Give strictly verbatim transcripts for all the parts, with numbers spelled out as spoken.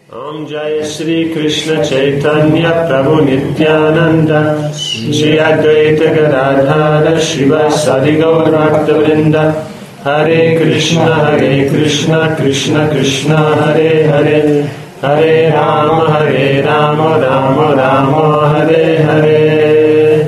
Om Jaya Shri Krishna Chaitanya Prabhu Nityananda Shri Advaita Gadadhara Shiva Sadi Gaur Bhakta Vrinda Hare Krishna Hare Krishna Krishna Krishna Hare Hare Hare Rama Hare Rama Rama Rama Hare Hare.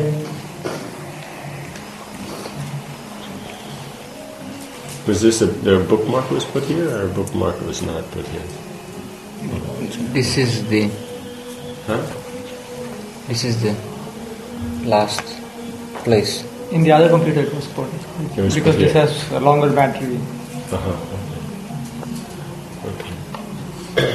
Was this a, a bookmark was put here, or a bookmark was not put here? This is the Huh? This is the last place. In the other computer it was put. It was because put this here. has a longer battery. Uh-huh. Okay.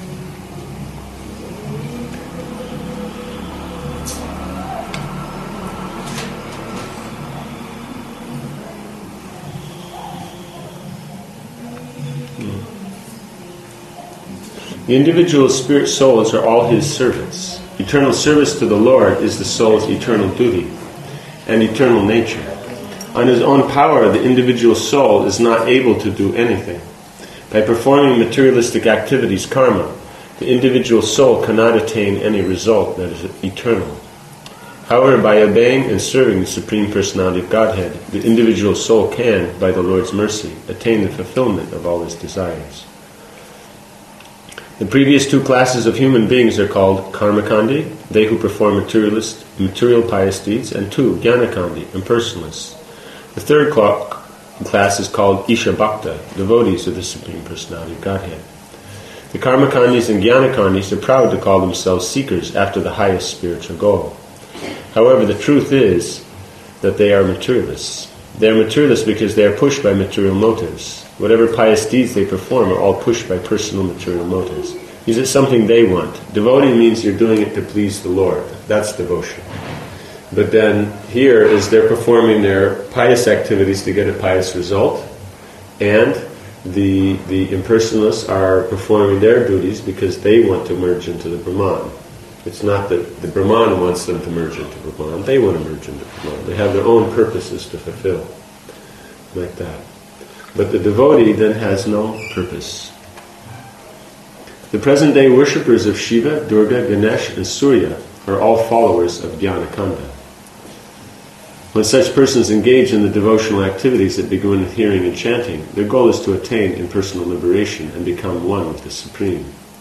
The individual spirit souls are all his servants. Eternal service to the Lord is the soul's eternal duty and eternal nature. On his own power, the individual soul is not able to do anything. By performing materialistic activities, karma, the individual soul cannot attain any result that is eternal. However, by obeying and serving the Supreme Personality of Godhead, the individual soul can, by the Lord's mercy, attain the fulfillment of all his desires. The previous two classes of human beings are called karmakandi, they who perform materialist, material pious deeds, and two, jnanakandi, impersonalists. The third class is called Isha Bhakta, devotees of the Supreme Personality of Godhead. The karmakandis and jnanakandis are proud to call themselves seekers after the highest spiritual goal. However, the truth is that they are materialists. They are materialists because they are pushed by material motives. Whatever pious deeds they perform are all pushed by personal material motives. Is it something they want? Devotee means you're doing it to please the Lord. That's devotion. But then here is they're performing their pious activities to get a pious result, and the the impersonalists are performing their duties because they want to merge into the Brahman. It's not that the Brahman wants them to merge into Brahman. They want to merge into Brahman. They have their own purposes to fulfill. Like that. But the devotee then has no purpose. The present-day worshippers of Shiva, Durga, Ganesh, and Surya are all followers of Jnanakanda. When such persons engage in the devotional activities that begin with hearing and chanting, their goal is to attain impersonal liberation and become one with the Supreme.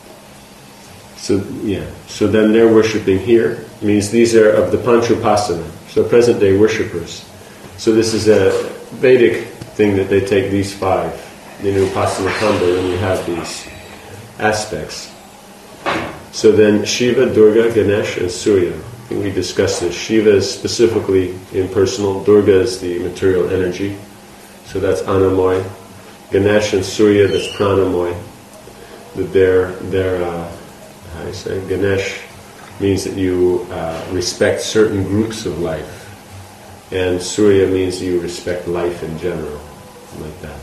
So, yeah. So then they're worshipping here. It means these are of the Panchupasana, so present-day worshippers. So this is a Vedic thing that they take these five, you know, Upasana Kanda, and you have these aspects. So then Shiva, Durga, Ganesh, and Surya. I think we discussed this. Shiva is specifically impersonal. Durga is the material energy. So that's Anamoy. Ganesh and Surya, that's Pranamoy. That they're, they're uh, how do you say? Ganesh means that you uh, respect certain groups of life. And Surya means you respect life in general, like that.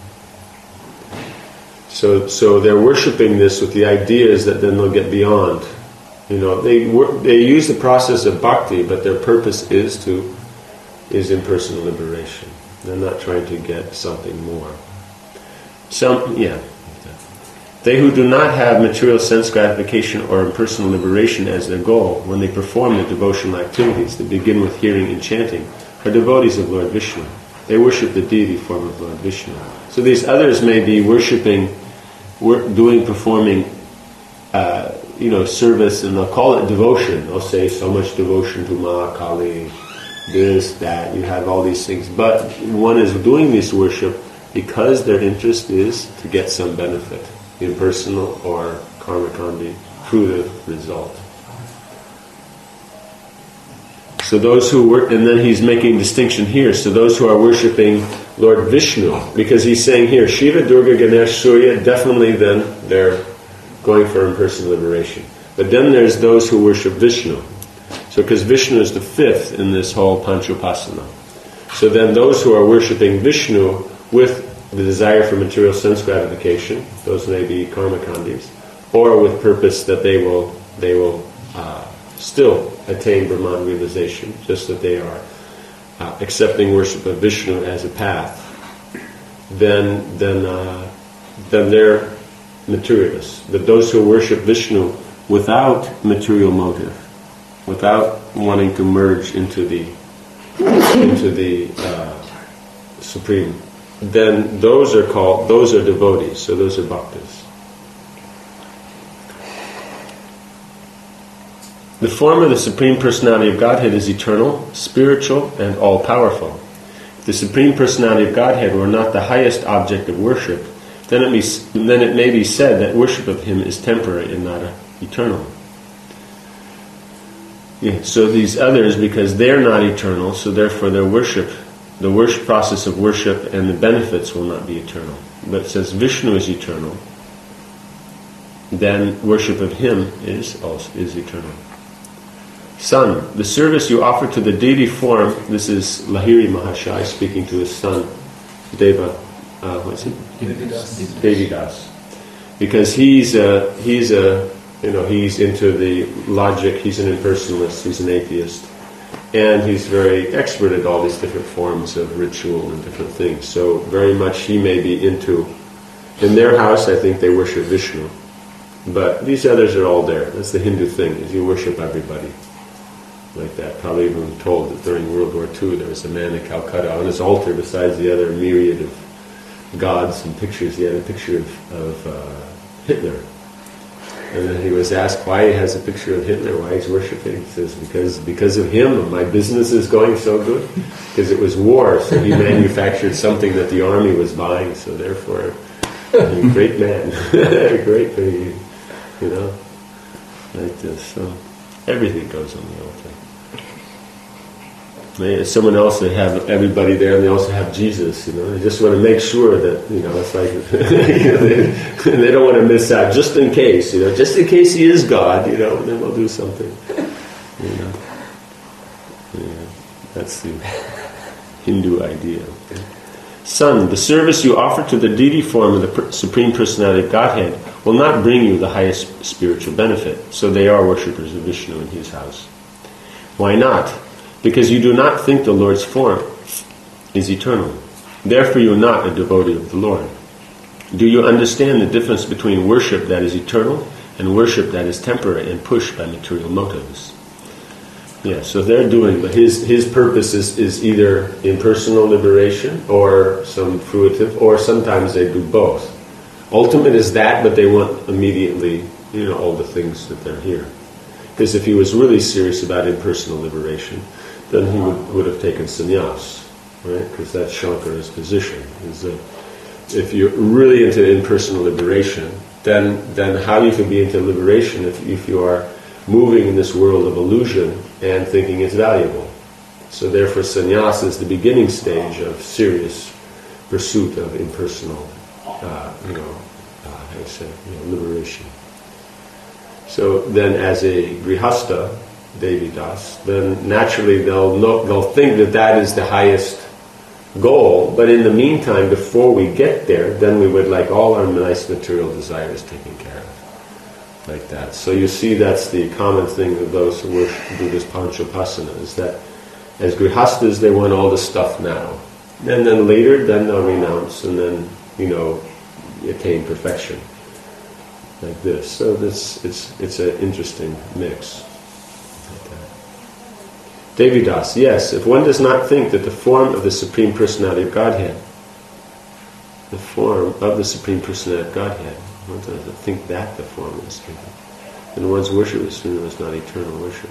So, so they're worshipping this with the ideas that then they'll get beyond. You know, they wor- they use the process of bhakti, but their purpose is to is impersonal liberation. They're not trying to get something more. Some, yeah. They who do not have material sense gratification or impersonal liberation as their goal, when they perform the devotional activities that begin with hearing and chanting, are devotees of Lord Vishnu. They worship the deity form of Lord Vishnu. So these others may be worshipping, work, doing, performing, uh, you know, service, and they'll call it devotion. They'll say so much devotion to Ma Kali, this, that. You have all these things, but one is doing this worship because their interest is to get some benefit, impersonal or karmakandi, through the result. So those who work, and then he's making distinction here. So those who are worshipping Lord Vishnu, because he's saying here, Shiva, Durga, Ganesh, Surya, definitely then they're going for impersonal liberation. But then there's those who worship Vishnu. So because Vishnu is the fifth in this whole Panchupasana. So then those who are worshipping Vishnu with the desire for material sense gratification, those may be karmakandis, or with purpose that they will they will uh, still attain Brahman realization, just that they are uh, accepting worship of Vishnu as a path, then then uh, then they're materialists, that those who worship Vishnu without material motive, without wanting to merge into the into the uh, Supreme, then those are called, those are devotees, so those are bhaktas. The form of the Supreme Personality of Godhead is eternal, spiritual, and all-powerful. If the Supreme Personality of Godhead were not the highest object of worship, then it, be, then it may be said that worship of Him is temporary and not eternal. Yeah, so these others, because they're not eternal, so therefore their worship, the worship process of worship and the benefits will not be eternal. But since Vishnu is eternal, then worship of Him is also is eternal. Son, the service you offer to the deity form, this is Lahiri Mahashai speaking to his son, Deva, uh, what's it? Devidas. Devidas. Because he's a, he's a, you know, he's into the logic, he's an impersonalist, he's an atheist, and he's very expert at all these different forms of ritual and different things. So very much he may be into, in their house I think they worship Vishnu, but these others are all there. That's the Hindu thing, is you worship everybody. Like that. Probably even told that during World War Two there was a man in Calcutta on his altar, besides the other myriad of gods and pictures, he had a picture of, of uh, Hitler. And then he was asked why he has a picture of Hitler, why he's worshipping. He says, because because of him my business is going so good. Because it was war, so he manufactured something that the army was buying, so therefore, a great man. Great man, you know, like this. So everything goes on the altar. Someone else, they have everybody there, and they also have Jesus. You know, they just want to make sure that, you know, it's like you know, they, they don't want to miss out, just in case. You know, just in case He is God. You know, then we'll do something. You know, yeah, that's the Hindu idea. Okay. Son, the service you offer to the deity form of the Supreme Personality of Godhead will not bring you the highest spiritual benefit. So they are worshippers of Vishnu in His house. Why not? Because you do not think the Lord's form is eternal. Therefore you are not a devotee of the Lord. Do you understand the difference between worship that is eternal and worship that is temporary and pushed by material motives? Yeah, so they're doing, but his his purpose is, is either impersonal liberation or some fruitive, or sometimes they do both. Ultimate is that, but they want immediately, you know, all the things that they're here. Because if he was really serious about impersonal liberation, then he would, would have taken sannyas, right? Because that's Shankara's position. Is that if you're really into impersonal liberation, then then how you can be into liberation if, if you are moving in this world of illusion and thinking it's valuable. So therefore sannyas is the beginning stage of serious pursuit of impersonal, uh, you know, uh, how do you say, you know, liberation. So then as a grihastha, Devidas, then naturally they'll know, they'll think that that is the highest goal, but in the meantime, before we get there, then we would like all our nice material desires taken care of. Like that. So you see that's the common thing of those who worship Buddhist Panchopasana, is that as grihasthas they want all the stuff now. And then later, then they'll renounce and then, you know, attain perfection. Like this. So this it's it's an interesting mix. Devidas, yes, if one does not think that the form of the Supreme Personality of Godhead, the form of the Supreme Personality of Godhead, one doesn't think that the form is, then one's worship is not eternal worship.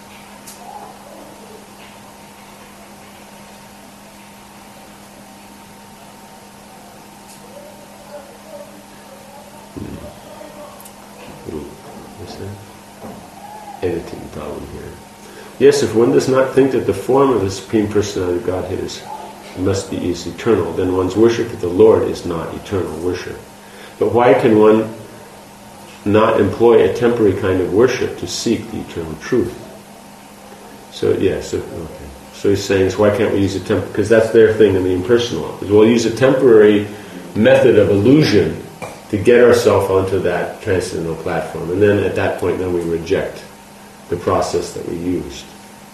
Hmm. Ooh, what's that? Editing problem here. Yes, if one does not think that the form of the Supreme Personality of Godhead is, must be is eternal, then one's worship of the Lord is not eternal worship. But why can one not employ a temporary kind of worship to seek the eternal truth? So, yes, yeah, so, okay. So he's saying, so why can't we use a temp? Because that's their thing in the impersonal. We'll use a temporary method of illusion to get ourselves onto that transcendental platform. And then at that point, then we reject the process that we used.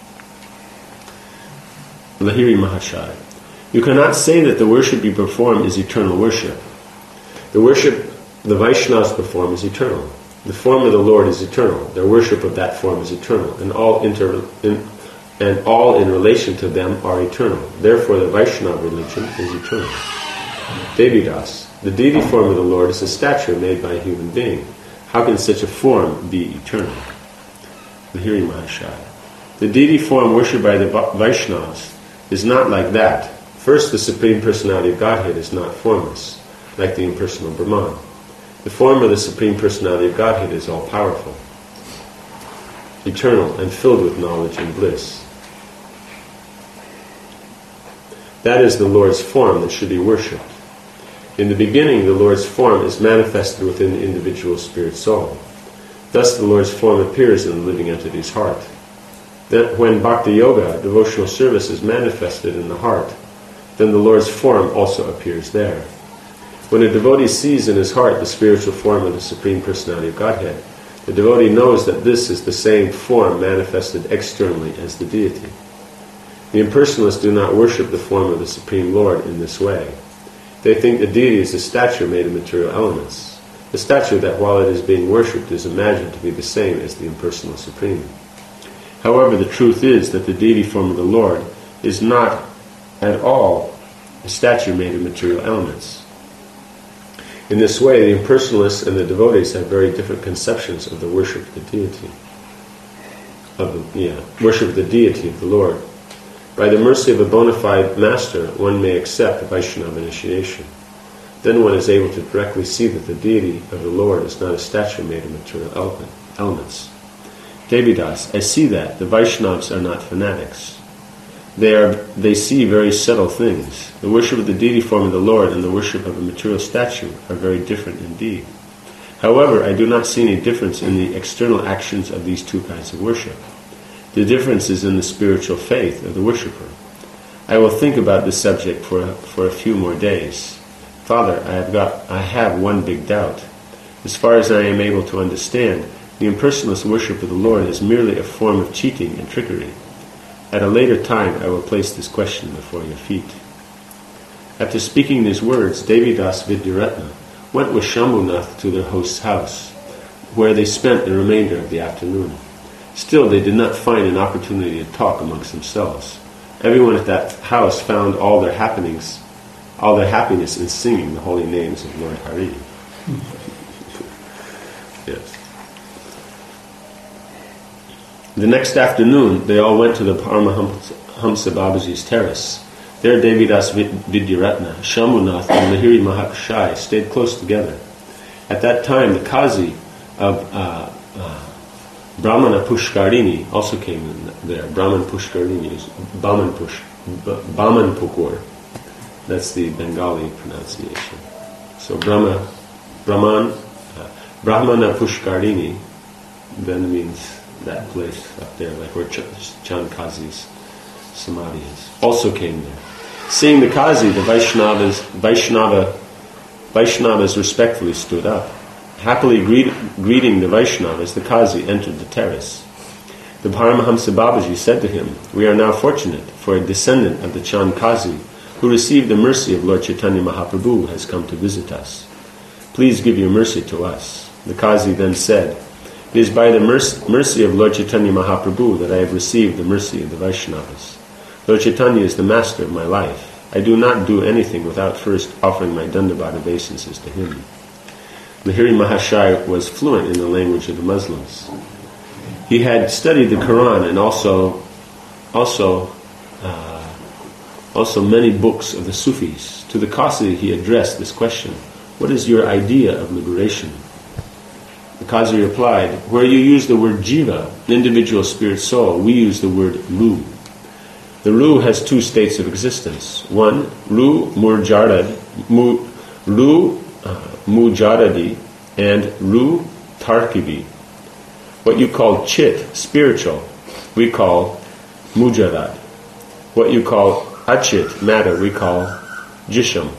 Lahiri Mahashai. You cannot say that the worship you perform is eternal worship. The worship the Vaishnavas perform is eternal. The form of the Lord is eternal. Their worship of that form is eternal, and all inter in, and all in relation to them are eternal. Therefore, the Vaishnava religion is eternal. Devidas, the deity form of the Lord is a statue made by a human being. How can such a form be eternal? Lahiri Mahashaya. The deity form worshipped by the Vaishnavas is not like that. First, the Supreme Personality of Godhead is not formless, like the impersonal Brahman. The form of the Supreme Personality of Godhead is all-powerful, eternal, and filled with knowledge and bliss. That is the Lord's form that should be worshipped. In the beginning, the Lord's form is manifested within the individual spirit soul. Thus, the Lord's form appears in the living entity's heart. Then, when Bhakti Yoga, devotional service, is manifested in the heart, then the Lord's form also appears there. When a devotee sees in his heart the spiritual form of the Supreme Personality of Godhead, the devotee knows that this is the same form manifested externally as the deity. The impersonalists do not worship the form of the Supreme Lord in this way. They think the deity is a statue made of material elements, a statue that, while it is being worshipped, is imagined to be the same as the impersonal Supreme. However, the truth is that the deity form of the Lord is not at all a statue made of material elements. In this way, the impersonalists and the devotees have very different conceptions of the worship of the deity, of the, yeah, worship of the deity of the Lord. By the mercy of a bona fide master, one may accept Vaishnava initiation. Then one is able to directly see that the deity of the Lord is not a statue made of material element, elements. Devidas, I see that the Vaishnavas are not fanatics. They are. They see very subtle things. The worship of the deity form of the Lord and the worship of a material statue are very different indeed. However, I do not see any difference in the external actions of these two kinds of worship. The difference is in the spiritual faith of the worshipper. I will think about this subject for a, for a few more days. Father, I have got. I have one big doubt. As far as I am able to understand, the impersonalist worship of the Lord is merely a form of cheating and trickery. At a later time, I will place this question before your feet. After speaking these words, Devidas Vidyaratna went with Shambhunath to their host's house, where they spent the remainder of the afternoon. Still, they did not find an opportunity to talk amongst themselves. Everyone at that house found all their happenings, all their happiness in singing the holy names of Lord Hari. Yes. The next afternoon, they all went to the Paramahamsa Babaji's terrace. There, Devidas Vidyaratna, Shambhunath, and Lahiri Mahashaya stayed close together. At that time, the Qazi of uh, uh, Brahmana Pushkarini also came in there. Brahman Pushkarini is Baman Push, Baman Pukur. That's the Bengali pronunciation. So Brahma, Brahman, uh, Brahmana Pushkarini then means that place up there, like where Ch- Chand Qazi's samadhi is, also came there. Seeing the Qazi, the Vaishnavas, Vaishnava, Vaishnavas respectfully stood up. Happily greet, greeting the Vaishnavas, the Qazi entered the terrace. The Paramahamsa Babaji said to him, "We are now fortunate, for a descendant of the Chand Qazi, who received the mercy of Lord Chaitanya Mahaprabhu, has come to visit us. Please give your mercy to us." The Qazi then said, "It is by the mercy of Lord Chaitanya Mahaprabhu that I have received the mercy of the Vaishnavas. Lord Chaitanya is the master of my life. I do not do anything without first offering my Dandavat obeisances to him." Lahiri Mahashaya was fluent in the language of the Muslims. He had studied the Quran and also, also, uh, also many books of the Sufis. To the Qazi he addressed this question: "What is your idea of liberation?" The Qazi replied, "Where you use the word jiva, individual spirit soul, we use the word ru. The ru has two states of existence. One, ru murjarad, mu, ru uh, mujaradi, and ru tarkibi. What you call chit, spiritual, we call mujarad. What you call achit, matter, we call jisham.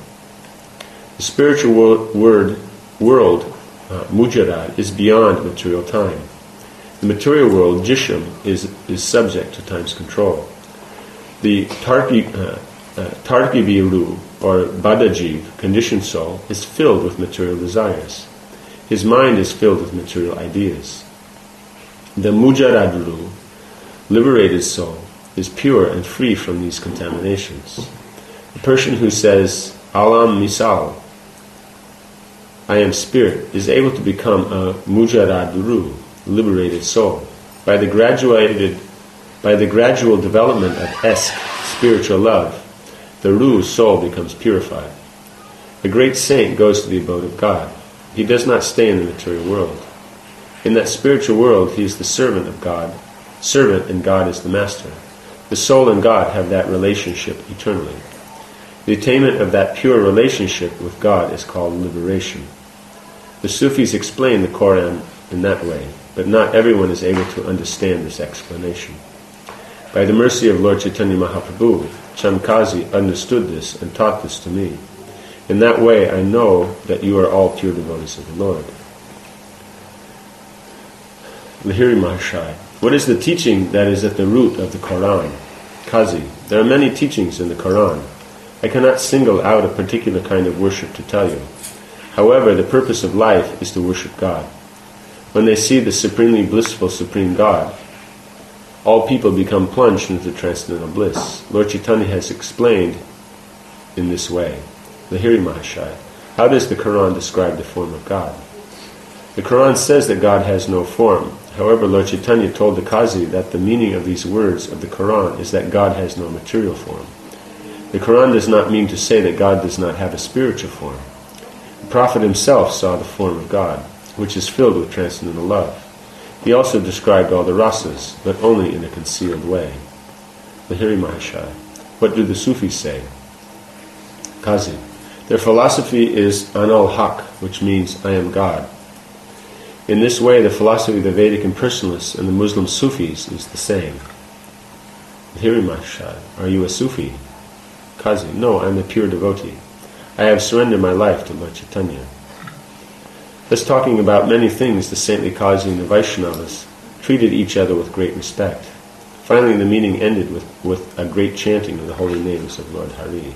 The spiritual world, word, world Uh, mujarad, is beyond material time. The material world, jisham, is, is subject to time's control. The tarki, uh, uh, tarkiviru, or badajiv, conditioned soul, is filled with material desires. His mind is filled with material ideas. The Mujaraduru, liberated soul, is pure and free from these contaminations. The person who says, Alam Misal, I am spirit, is able to become a Mujaraduru, liberated soul. By the graduated, by the gradual development of Esk, spiritual love, the Ru soul becomes purified. A great saint goes to the abode of God. He does not stay in the material world. In that spiritual world, he is the servant of God, servant and God is the master. The soul and God have that relationship eternally. The attainment of that pure relationship with God is called liberation. The Sufis explain the Quran in that way, but not everyone is able to understand this explanation. By the mercy of Lord Chaitanya Mahaprabhu, Chamkazi understood this and taught this to me. In that way I know that you are all pure devotees of the Lord. Lahiri Mahashai, what is the teaching that is at the root of the Quran? Kazi, there are many teachings in the Quran. I cannot single out a particular kind of worship to tell you. However, the purpose of life is to worship God. When they see the supremely blissful Supreme God, all people become plunged into transcendental bliss. Lord Chaitanya has explained in this way. Lahiri Mahashai, how does the Quran describe the form of God? The Quran says that God has no form. However, Lord Chaitanya told the Qazi that the meaning of these words of the Quran is that God has no material form. The Quran does not mean to say that God does not have a spiritual form. The Prophet himself saw the form of God, which is filled with transcendental love. He also described all the rasas, but only in a concealed way. Lahiri Mahashai, what do the Sufis say? Qazi, their philosophy is Anal Haq, which means I am God. In this way, the philosophy of the Vedic impersonalists and the Muslim Sufis is the same. Lahiri Mahashai, are you a Sufi? Qazi, no, I am a pure devotee. I have surrendered my life to Lord Chaitanya. Thus, talking about many things, the saintly Qazi and the Vaishnavas treated each other with great respect. Finally, the meeting ended with, with a great chanting of the holy names of Lord Hari.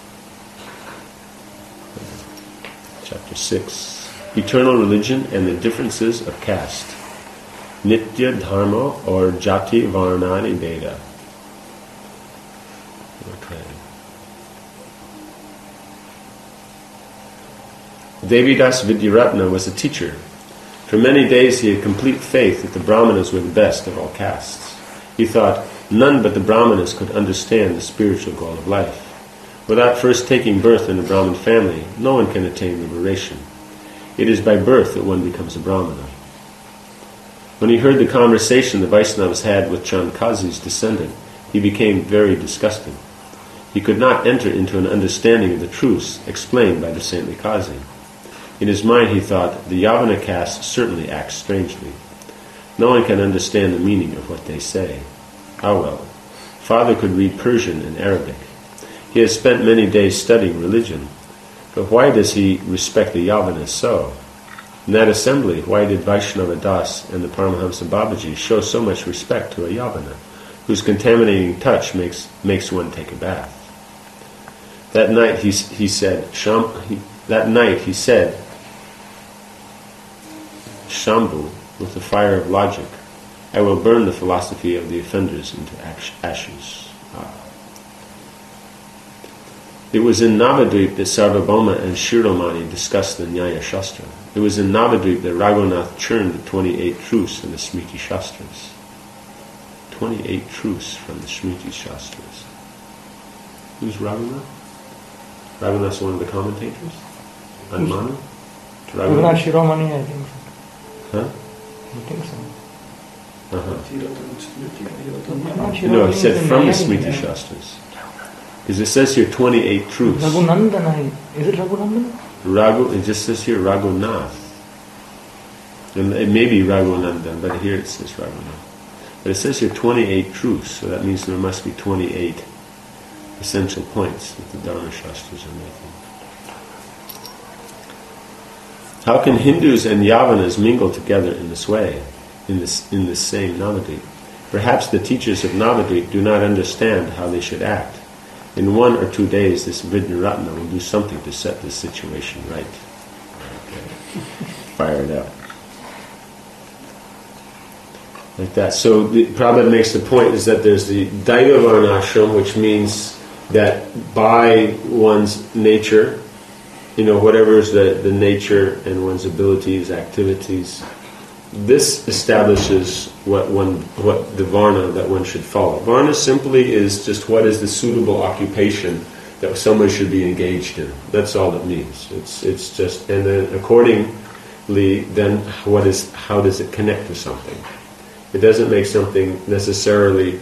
Chapter six. Eternal religion and the differences of caste. Nitya Dharma or Jati Varnani Veda. Okay. Devidas Vidyaratna was a teacher. For many days he had complete faith that the Brahmanas were the best of all castes. He thought, none but the Brahmanas could understand the spiritual goal of life. Without first taking birth in a Brahmin family, no one can attain liberation. It is by birth that one becomes a Brahmana. When he heard the conversation the Vaishnavas had with Chamkazi's descendant, he became very disgusted. He could not enter into an understanding of the truths explained by the saintly Qazi. In his mind he thought, the Yavana caste certainly acts strangely. No one can understand the meaning of what they say. How well? Father could read Persian and Arabic. He has spent many days studying religion. But why does he respect the Yavanas so? In that assembly, why did Vaishnava Das and the Paramahamsa Babaji show so much respect to a Yavana, whose contaminating touch makes makes one take a bath? That night he he said, Sham, he, that night he said, Shambhu, with the fire of logic, I will burn the philosophy of the offenders into ashes. Ah. It was in Navadvip that Sarvabhauma and Shiromani discussed the Nyaya Shastra. It was in Navadvip that Raghunath churned the twenty-eight truths in the Smriti Shastras. twenty-eight truths from the Smriti Shastras. Who's Raghunath? Raghunath's one of the commentators? Anmana? Raghunath Shiromani, I think so. Huh? I think so. Uh-huh. No, he said from the Smriti Shastras. Because it says here twenty-eight truths. Raghunandana. Is it Raghunandana? Raghu, it just says here Raghunath. And it may be Raghunandan, but here it says Raghunath. But it says here twenty-eight truths, so that means there must be twenty-eight essential points that the Dharma Shastras are making. How can Hindus and Yavanas mingle together in this way, in this in this same Navadvip? Perhaps the teachers of Navadvip do not understand how they should act. In one or two days, this Vidyaratna will do something to set this situation right. Okay. fired up. Like that. So the Prabhupada makes the point is that there's the Daiva Varnashram, which means that by one's nature, you know, whatever is the, the nature and one's abilities, activities, this establishes what one, what the Varna that one should follow. Varna simply is just what is the suitable occupation that someone should be engaged in. That's all it means. It's it's just, and then accordingly, then what is, how does it connect to something? It doesn't make something necessarily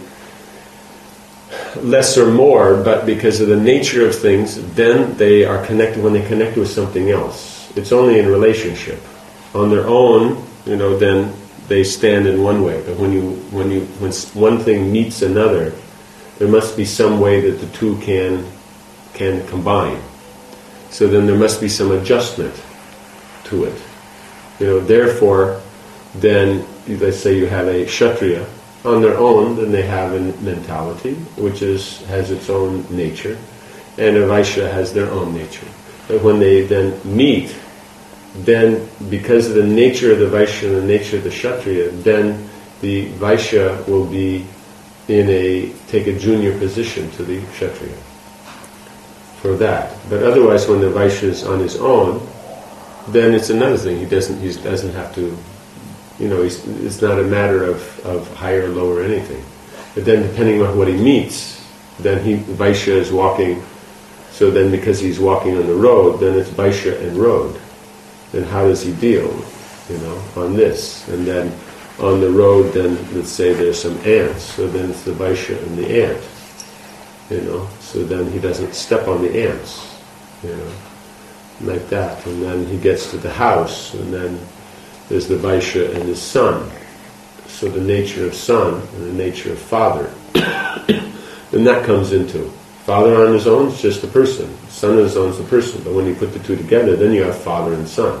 less or more, but because of the nature of things, then they are connected when they connect with something else. It's only in relationship. On their own, you know, then they stand in one way. But when you when you when one thing meets another, there must be some way that the two can can combine. So then there must be some adjustment to it. You know, therefore, then let's say you have a Kshatriya. On their own, then they have a mentality, which is has its own nature, and a Vaishya has their own nature. But when they then meet, then because of the nature of the Vaishya and the nature of the Kshatriya, then the Vaishya will be in a take a junior position to the Kshatriya for that. But otherwise, when the Vaishya is on his own, then it's another thing. He doesn't he doesn't have to. You know, he's, it's not a matter of, of higher or lower or anything. But then depending on what he meets, then he, Vaishya is walking, so then because he's walking on the road, then it's Vaishya and road. Then how does he deal, you know, on this? And then on the road, then let's say there's some ants, so then it's the Vaishya and the ant, you know, so then he doesn't step on the ants, you know, like that. And then he gets to the house, and then there's the Vaishya and his son. So the nature of son and the nature of father. Then that comes into father on his own is just a person. Son on his own is a person. But when you put the two together, then you have father and son.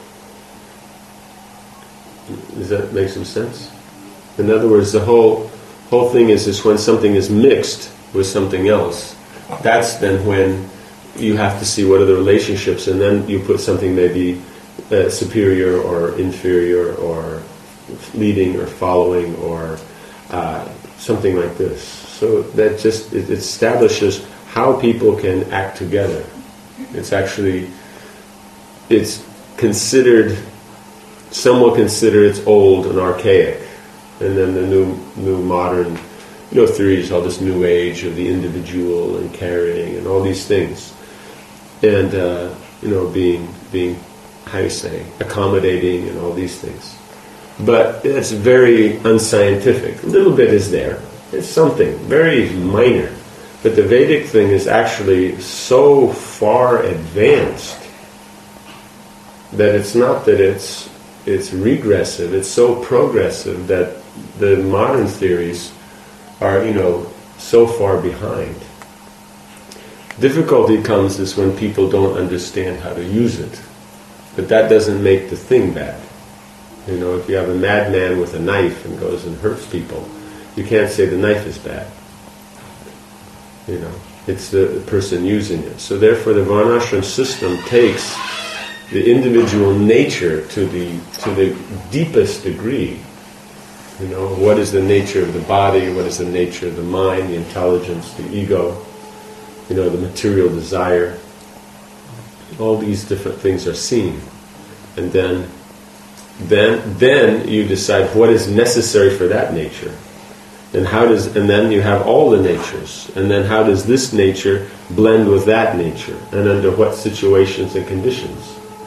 Does that make some sense? In other words, the whole whole thing is is when something is mixed with something else. That's then when you have to see what are the relationships, and then you put something maybe Uh, superior or inferior or leading or following or uh, something like this. So that just it establishes how people can act together. It's actually it's considered, some will consider it's old and archaic, and then the new new modern you know theories, all this new age of the individual and caring and all these things, and uh, you know being being how do you say, accommodating and all these things. But it's very unscientific. A little bit is there. It's something very minor. But the Vedic thing is actually so far advanced that it's not that it's it's regressive, it's so progressive that the modern theories are, you know, so far behind. Difficulty comes is when people don't understand how to use it. But that doesn't make the thing bad. You know, if you have a madman with a knife and goes and hurts people, you can't say the knife is bad. You know, it's the, the person using it. So therefore the Varnashram system takes the individual nature to the to the deepest degree. You know, what is the nature of the body, what is the nature of the mind, the intelligence, the ego, you know, the material desire. All these different things are seen, and then, then, then you decide what is necessary for that nature, and how does, and then you have all the natures, and then how does this nature blend with that nature, and under what situations and conditions?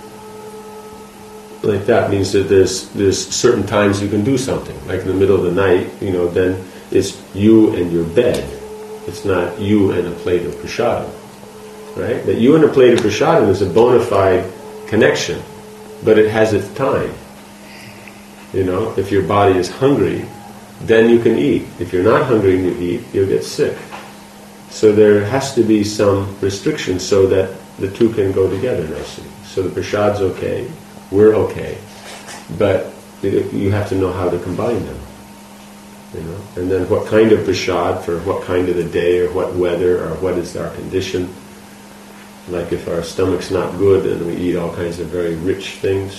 Like that means that there's there's certain times you can do something, like in the middle of the night, you know, then it's you and your bed. It's not you and a plate of prasadam. Right? That you and a plate of prasadam is a bona fide connection, but it has its time. You know, if your body is hungry, then you can eat. If you're not hungry and you eat, you'll get sick. So there has to be some restriction so that the two can go together nicely. So the prasad's okay, we're okay, but you have to know how to combine them. You know, and then what kind of prasad for what kind of the day or what weather or what is our condition. Like if our stomach's not good and we eat all kinds of very rich things,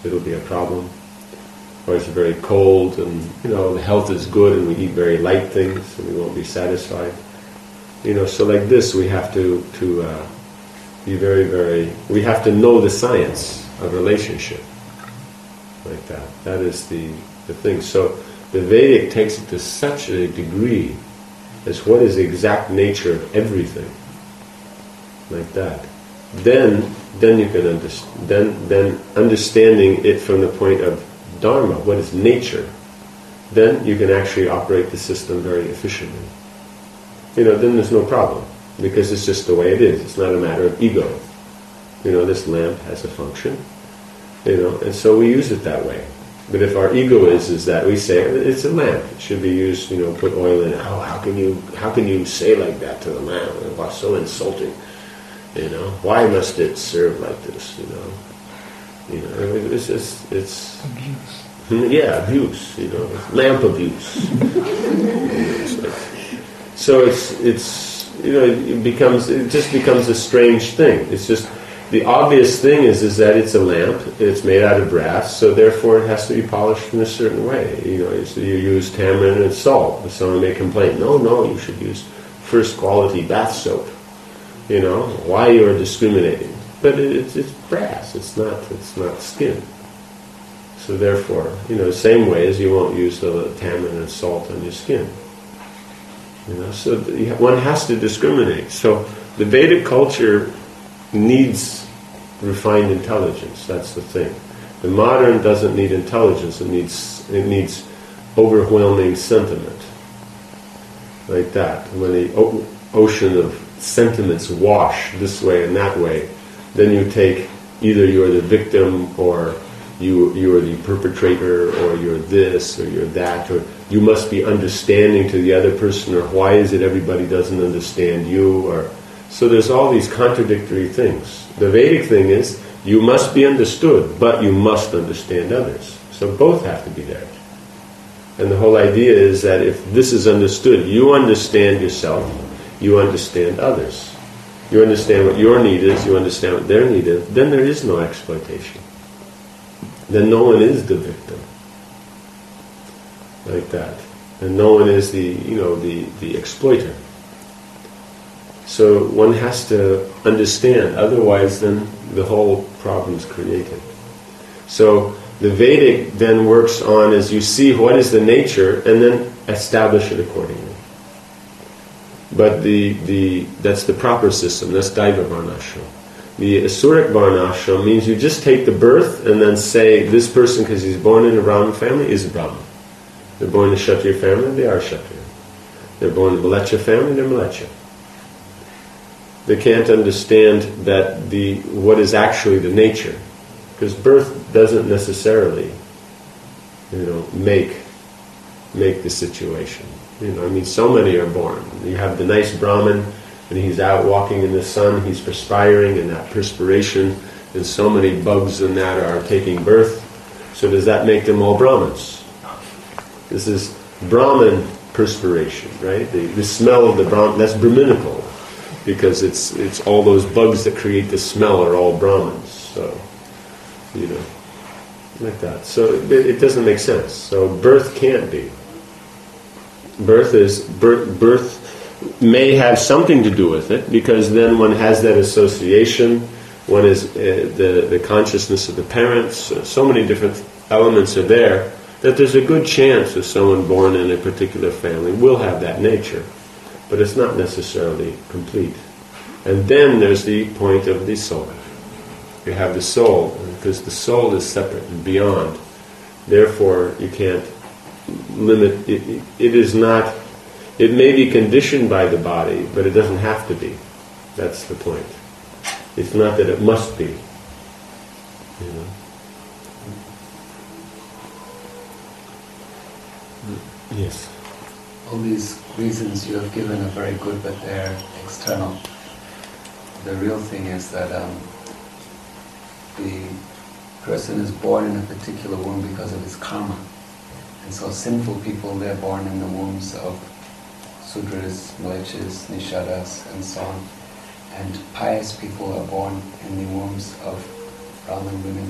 it'll be a problem. Or it's very cold and, you know, the health is good and we eat very light things and we won't be satisfied. You know, so like this we have to, to uh, be very, very, we have to know the science of relationship. Like that. That is the, the thing. So the Vedic takes it to such a degree as what is the exact nature of everything. Like that. Then then you can understand then then understanding it from the point of Dharma, what is nature, then you can actually operate the system very efficiently. You know, then there's no problem. Because it's just the way it is. It's not a matter of ego. You know, this lamp has a function. You know, and so we use it that way. But if our ego is is that we say it's a lamp, it should be used, you know, put oil in it. Oh, how can you how can you say like that to the lamp? Wow, so insulting. You know, why must it serve like this? You know, you know, it's just it's abuse. Yeah, abuse. You know, it's lamp abuse. You know, it's like, so it's it's you know it becomes it just becomes a strange thing. It's just the obvious thing is is that it's a lamp. It's made out of brass, so therefore it has to be polished in a certain way. You know, so you use tamarind and salt. Someone may complain, no, no, you should use first quality bath soap. You know, why you are discriminating? But it, it's, it's brass. It's not. It's not skin. So therefore, you know, same way as you won't use the tamarind and salt on your skin. You know, so one has to discriminate. So the Vedic culture needs refined intelligence. That's the thing. The modern doesn't need intelligence. It needs it needs overwhelming sentiment. Like that. When the o- ocean of sentiments wash this way and that way, then you take either you're the victim or you you are the perpetrator or you're this or you're that or you must be understanding to the other person or why is it everybody doesn't understand you or so there's all these contradictory things. The Vedic thing is you must be understood, but you must understand others. So both have to be there. And the whole idea is that if this is understood, you understand yourself, you understand others. You understand what your need is, you understand what their need is, then there is no exploitation. Then no one is the victim. Like that. And no one is the, you know, the, the exploiter. So one has to understand, otherwise then the whole problem is created. So the Vedic then works on as you see what is the nature and then establish it accordingly. But the, the that's the proper system, that's Daiva Varnashram. The Asuric Varnashram means you just take the birth and then say this person, because he's born in a Brahmin family, is a Brahmin. They're born in a Kshatriya family, they are Kshatriya. They're born in a Mleccha family, they're Mleccha. They can't understand that the what is actually the nature. Because birth doesn't necessarily, you know, make make the situation. You know, I mean, so many are born. You have the nice Brahmin, and he's out walking in the sun, he's perspiring, and that perspiration, and so many bugs in that are taking birth. So does that make them all Brahmins? This is Brahmin perspiration, right? The, the smell of the Brahmin, that's Brahminical, because it's it's all those bugs that create the smell are all Brahmins. So, you know, like that. So it, it doesn't make sense. So birth can't be. Birth is birth, birth may have something to do with it, because then one has that association. One is uh, the the consciousness of the parents. Uh, so many different elements are there that there's a good chance that someone born in a particular family will have that nature, but it's not necessarily complete. And then there's the point of the soul. You have the soul, because the soul is separate and beyond. Therefore, you can't limit it, it, it is not, it may be conditioned by the body, but it doesn't have to be. That's the point. It's not that it must be. You know? Yes. All these reasons you have given are very good, but they're external. The real thing is that um, the person is born in a particular womb because of his karma. And so sinful people, they're born in the wombs of Sudras, Mlechas, Nishadas, and so on. And pious people are born in the wombs of Brahmin women.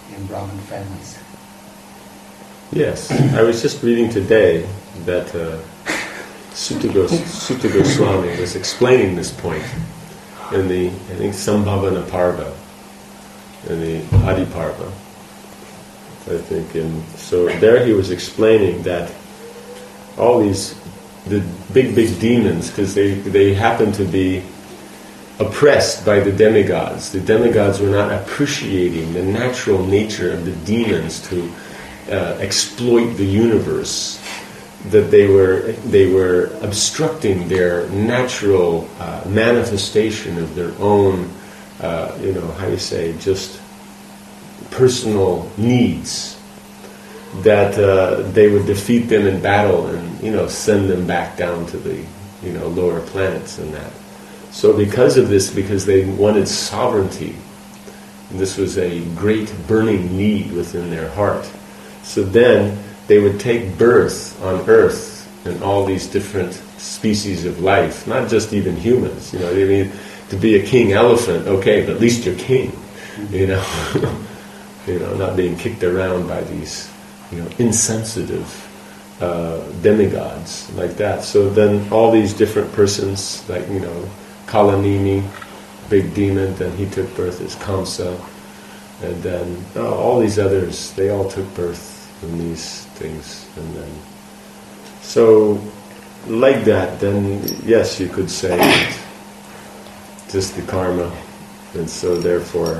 in Brahmin families. Yes, I was just reading today that uh, Sutta Gos- Sutta Goswami was explaining this point in the, I think, Sambhavana Parva, in the Adi Parva. I think, and so there he was explaining that all these, the big, big demons, because they, they happen to be oppressed by the demigods. The demigods were not appreciating the natural nature of the demons to uh, exploit the universe. That they were they were obstructing their natural uh, manifestation of their own, uh, you know, how you say, just personal needs. That uh, they would defeat them in battle and, you know, send them back down to the, you know, lower planets and that. So because of this, because they wanted sovereignty, and this was a great burning need within their heart, so then they would take birth on Earth in all these different species of life, not just even humans. You know, I mean, to be a king elephant, okay, but at least you're king, you know, you know, not being kicked around by these, you know, insensitive uh, demigods like that. So then all these different persons, like, you know, Kalanini, big demon, then he took birth as Kamsa, and then oh, all these others, they all took birth in these things, and then so like that, then yes, you could say that just the karma, and so therefore,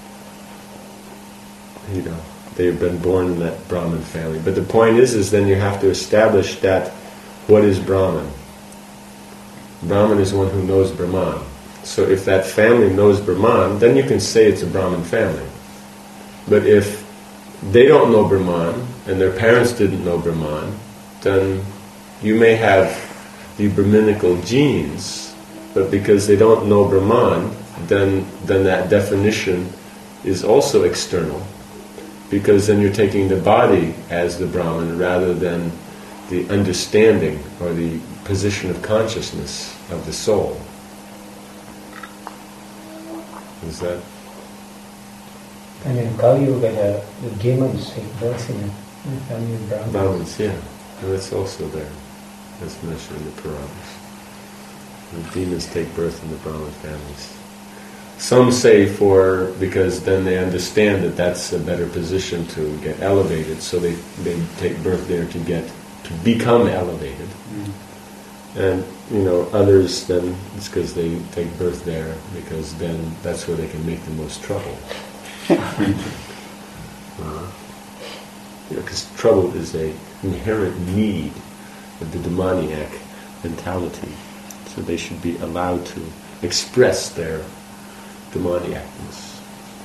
you know, they've been born in that Brahmin family. But the point is, is then you have to establish that what is Brahman. Brahman is one who knows Brahman. So if that family knows Brahman, then you can say it's a Brahmin family. But if they don't know Brahman, and their parents didn't know Brahman, then you may have the Brahminical genes, but because they don't know Brahman, then then that definition is also external, because then you're taking the body as the Brahman rather than the understanding or the position of consciousness of the soul. Is that? And in Kali Yuga, the, the demons take birth in the family of Brahmins. Brahmins, yeah. And that's also there. That's mentioned in the Puranas. The demons take birth in the Brahmin families. Some say for, because then they understand that that's a better position to get elevated, so they, they take birth there to get, to become elevated. Mm. And, you know, others then, it's because they take birth there, because then that's where they can make the most trouble. uh, you know, because trouble is a inherent need of the demoniac mentality. So they should be allowed to express their demoniacness.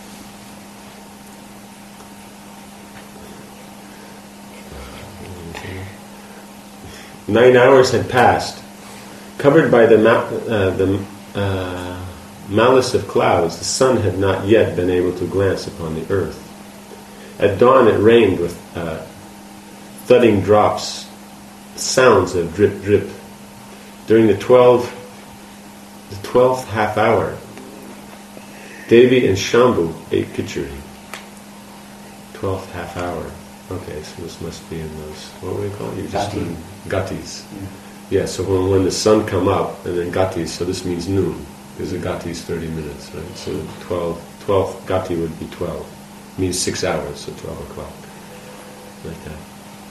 Nine hours had passed. Covered by the ma- uh, the uh, malice of clouds, the sun had not yet been able to glance upon the earth. At dawn it rained with uh, thudding drops, sounds of drip drip. During the twelve, the twelfth half hour, Devi and Shambhu ate khichdi. Twelfth half hour. Okay, so this must be in those, what do we call it? You just Gati. Gatis. Yeah. Yeah, so when, when the sun come up, and then Gatis, so this means noon, because a Gati is thirty minutes, right? So twelve, twelfth Gati would be twelve. It means six hours, so twelve o'clock. Like that.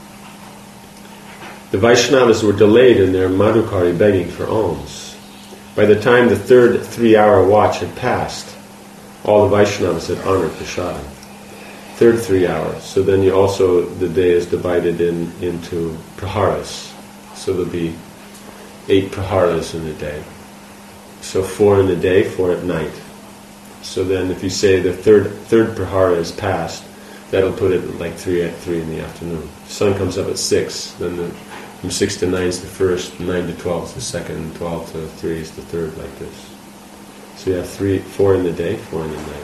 The Vaishnavas were delayed in their Madhukari begging for alms. By the time the third three-hour watch had passed, all the Vaishnavas had honored prasadam. Third three hours. So then you also, the day is divided in into praharas. So there'll be eight praharas in a day. So four in the day, four at night. So then if you say the third third prahara is passed, that'll put it like three at three in the afternoon. The sun comes up at six, then the, from six to nine is the first, nine to twelve is the second, and twelve to three is the third, like this. So you have three, four in the day, four in the night.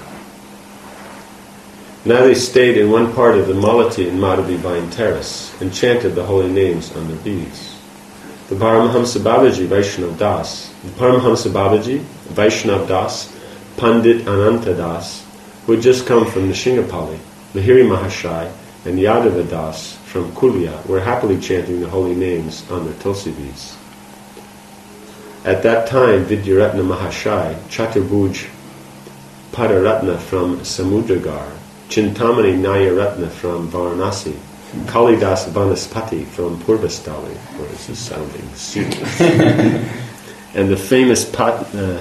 Now they stayed in one part of the Malati and Madhavi Vine terrace and chanted the holy names on their beads. The Paramahamsa Babaji, Vaishnav Das, the Paramahamsa Babaji, Vaishnav Das, Pandit Ananta Das, who had just come from Nishingapali, Lahiri Mahashai and Yadava Das from Kulia were happily chanting the holy names on their Tulsi beads. At that time, Vidyaratna Mahashai, Chaturbhuj Padaratna from Samudragar, Chintamani Nayaratna from Varanasi, Kalidas Vanaspati from Purvastali, or this is sounding serious, and the famous Pat, uh,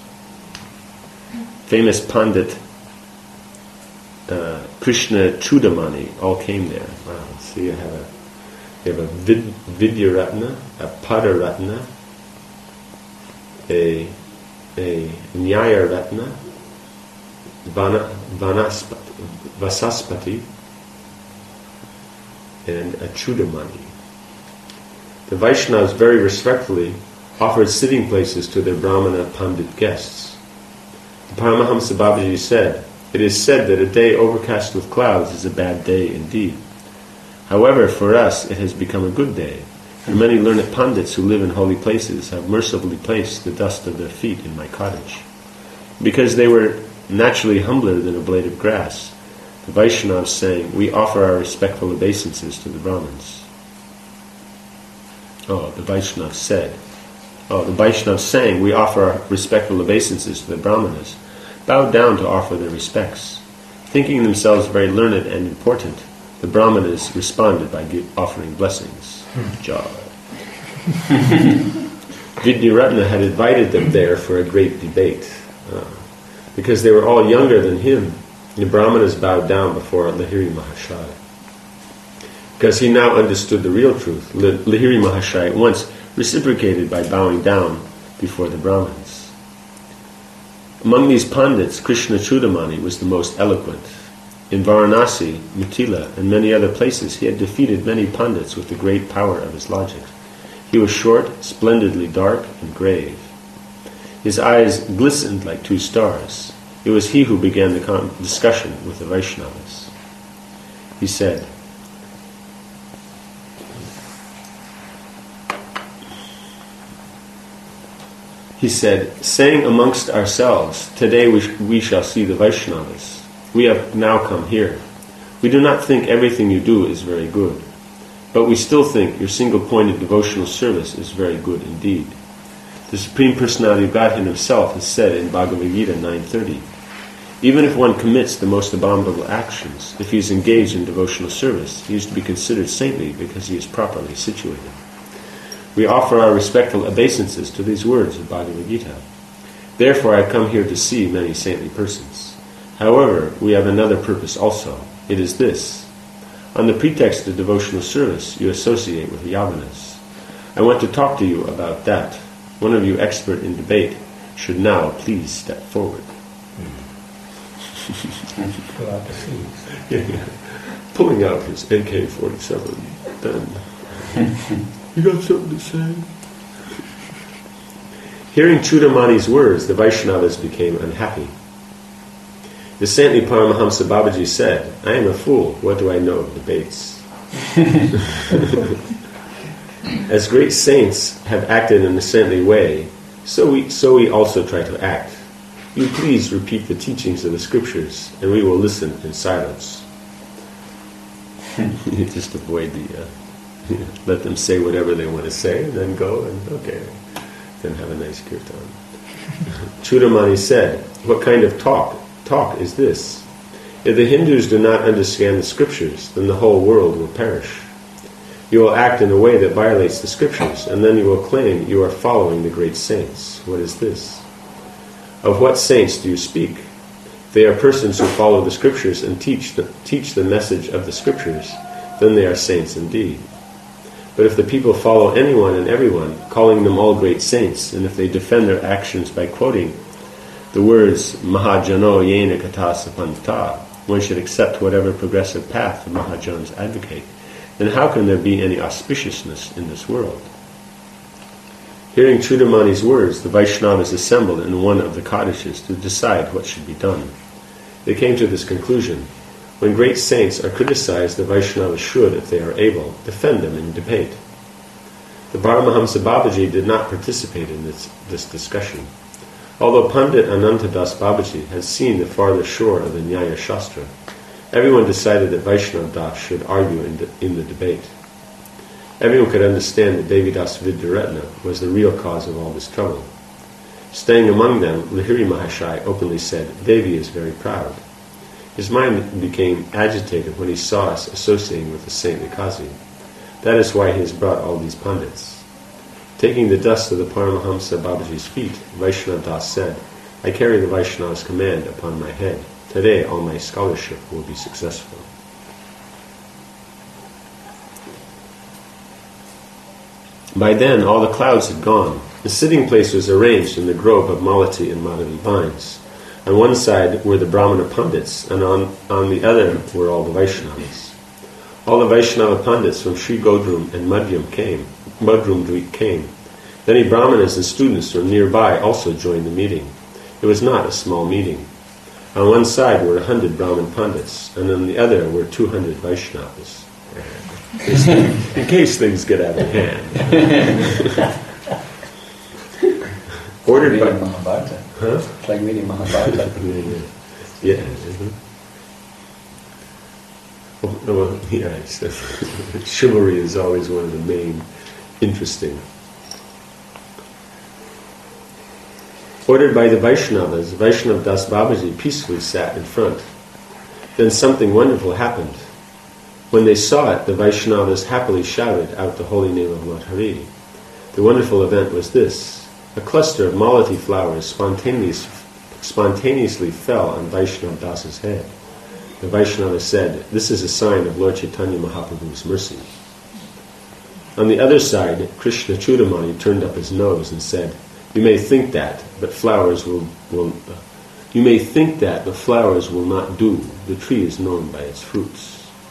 famous Pandit uh, Krishna Chudamani all came there. Wow! So you have a you have a vid, Vidyaratna, a Padaratna, a a Nyayaratna, Vana, Vanaspati, Vasaspati, and a Chudamani. The Vaishnavas very respectfully offered sitting places to their Brahmana Pandit guests. The Paramahamsa Babaji said, "It is said that a day overcast with clouds is a bad day indeed. However, for us it has become a good day, for many learned Pandits who live in holy places have mercifully placed the dust of their feet in my cottage. Because they were naturally humbler than a blade of grass, the Vaishnavas saying, we offer our respectful obeisances to the Brahmins." Oh, the Vaishnavas said, oh, the Vaishnavas saying, we offer our respectful obeisances to the Brahmanas, bowed down to offer their respects. Thinking themselves very learned and important, the Brahmanas responded by give, offering blessings. Good job. Vidyaratna had invited them there for a great debate. Uh, because they were all younger than him, the Brahmanas bowed down before Lahiri Mahashai. Because he now understood the real truth, Lahiri Mahashai at once reciprocated by bowing down before the Brahmins. Among these Pandits, Krishna Chudamani was the most eloquent. In Varanasi, Mithila, and many other places, he had defeated many Pandits with the great power of his logic. He was short, splendidly dark, and grave. His eyes glistened like two stars. It was he who began the con- discussion with the Vaishnavas. He said, He said, saying amongst ourselves, today we, sh- we shall see the Vaishnavas. We have now come here. We do not think everything you do is very good, but we still think your single-pointed devotional service is very good indeed. The Supreme Personality of Godhead Himself has said in Bhagavad Gita nine thirty, even if one commits the most abominable actions, if he is engaged in devotional service, he is to be considered saintly because he is properly situated. We offer our respectful obeisances to these words of Bhagavad Gita. Therefore I have come here to see many saintly persons. However, we have another purpose also. It is this. On the pretext of devotional service, you associate with Yavanas. I want to talk to you about that. One of you expert in debate should now please step forward. Pull out the sleeves. Yeah, yeah. Pulling out his A K forty-seven. Then, you got something to say? Hearing Chudamani's words, the Vaishnavas became unhappy. The saintly Paramahamsa Babaji said, I am a fool, what do I know of debates? As great saints have acted in a saintly way, so we, so we also try to act. You please repeat the teachings of the scriptures, and we will listen in silence. You just avoid the, uh, you know, let them say whatever they want to say, and then go and, okay, then have a nice kirtan. Chudamani said, what kind of talk, talk is this? If the Hindus do not understand the scriptures, then the whole world will perish. You will act in a way that violates the scriptures, and then you will claim you are following the great saints. What is this? Of what saints do you speak? They are persons who follow the scriptures and teach the, teach the message of the scriptures, then they are saints indeed. But if the people follow anyone and everyone, calling them all great saints, and if they defend their actions by quoting the words Mahajano Yena Kata Sapanta, one should accept whatever progressive path the Mahajans advocate, then how can there be any auspiciousness in this world? Hearing Chudamani's words, the Vaishnavas assembled in one of the cottages to decide what should be done. They came to this conclusion. When great saints are criticized, the Vaishnavas should, if they are able, defend them in debate. The Paramahamsa Babaji did not participate in this, this discussion. Although Pandit Anantadas Babaji had seen the farther shore of the Nyaya Shastra, Everyone decided that Vaishnava Das should argue in, de- in the debate. Everyone could understand that Devidas Vidyaratna was the real cause of all this trouble. Staying among them, Lahiri Mahashai openly said, Devi is very proud. His mind became agitated when he saw us associating with the saintly Kazi. That is why he has brought all these pundits. Taking the dust of the Paramahamsa Babaji's feet, Vaishnava Das said, I carry the Vaishnava's command upon my head. Today all my scholarship will be successful. By then all the clouds had gone. The sitting place was arranged in the grove of Malati and Madhavi vines. On one side were the Brahmana Pandits, and on, on the other were all the Vaishnavas. All the Vaishnava Pandits from Sri Godrum and Madhyam came, Madhumdrit came. Many Brahmanas and students from nearby also joined the meeting. It was not a small meeting. On one side were a hundred Brahmin Pandits, and on the other were two hundred Vaishnavas. In case things get out of hand. Ordered by Mahabharata. Huh? It's like reading Mahabharata. yeah. yeah. Mm-hmm. Oh, well, yeah. It's, uh, chivalry is always one of the main interesting. Ordered by the Vaishnavas, Vaishnav Das Babaji peacefully sat in front. Then something wonderful happened. When they saw it, the Vaishnavas happily shouted out the holy name of Lord Hari. The wonderful event was this. A cluster of malati flowers spontaneous, spontaneously fell on Vaishnava Das's head. The Vaishnava said, this is a sign of Lord Chaitanya Mahaprabhu's mercy. On the other side, Krishna Chudamani turned up his nose and said, You may think that, but flowers will, will uh, you may think that, but flowers will not do. The tree is known by its fruits.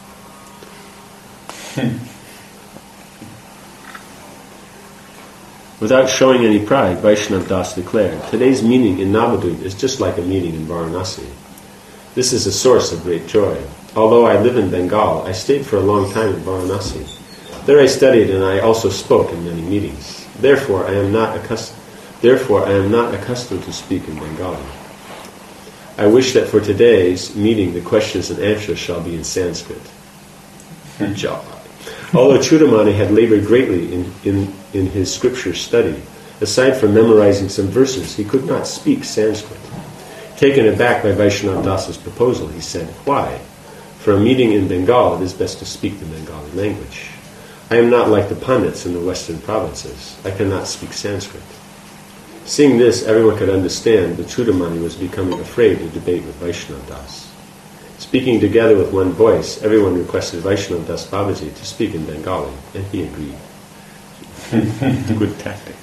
Without showing any pride, Vaishnava Das declared, today's meeting in Navadvip is just like a meeting in Varanasi. This is a source of great joy. Although I live in Bengal, I stayed for a long time in Varanasi. There I studied and I also spoke in many meetings. Therefore, I am not accustomed. Therefore, I am not accustomed to speak in Bengali. I wish that for today's meeting the questions and answers shall be in Sanskrit. Job. Although Chudamani had labored greatly in, in, in his scripture study, aside from memorizing some verses, he could not speak Sanskrit. Taken aback by Vaishnava Das's proposal, he said, Why? For a meeting in Bengal, it is best to speak the Bengali language. I am not like the Pandits in the western provinces. I cannot speak Sanskrit. Seeing this, everyone could understand that Chudamani was becoming afraid to debate with Vaishnava Das. Speaking together with one voice, everyone requested Vaishnava Das Babaji to speak in Bengali, and he agreed. Good tactic.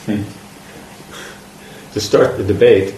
To start the debate,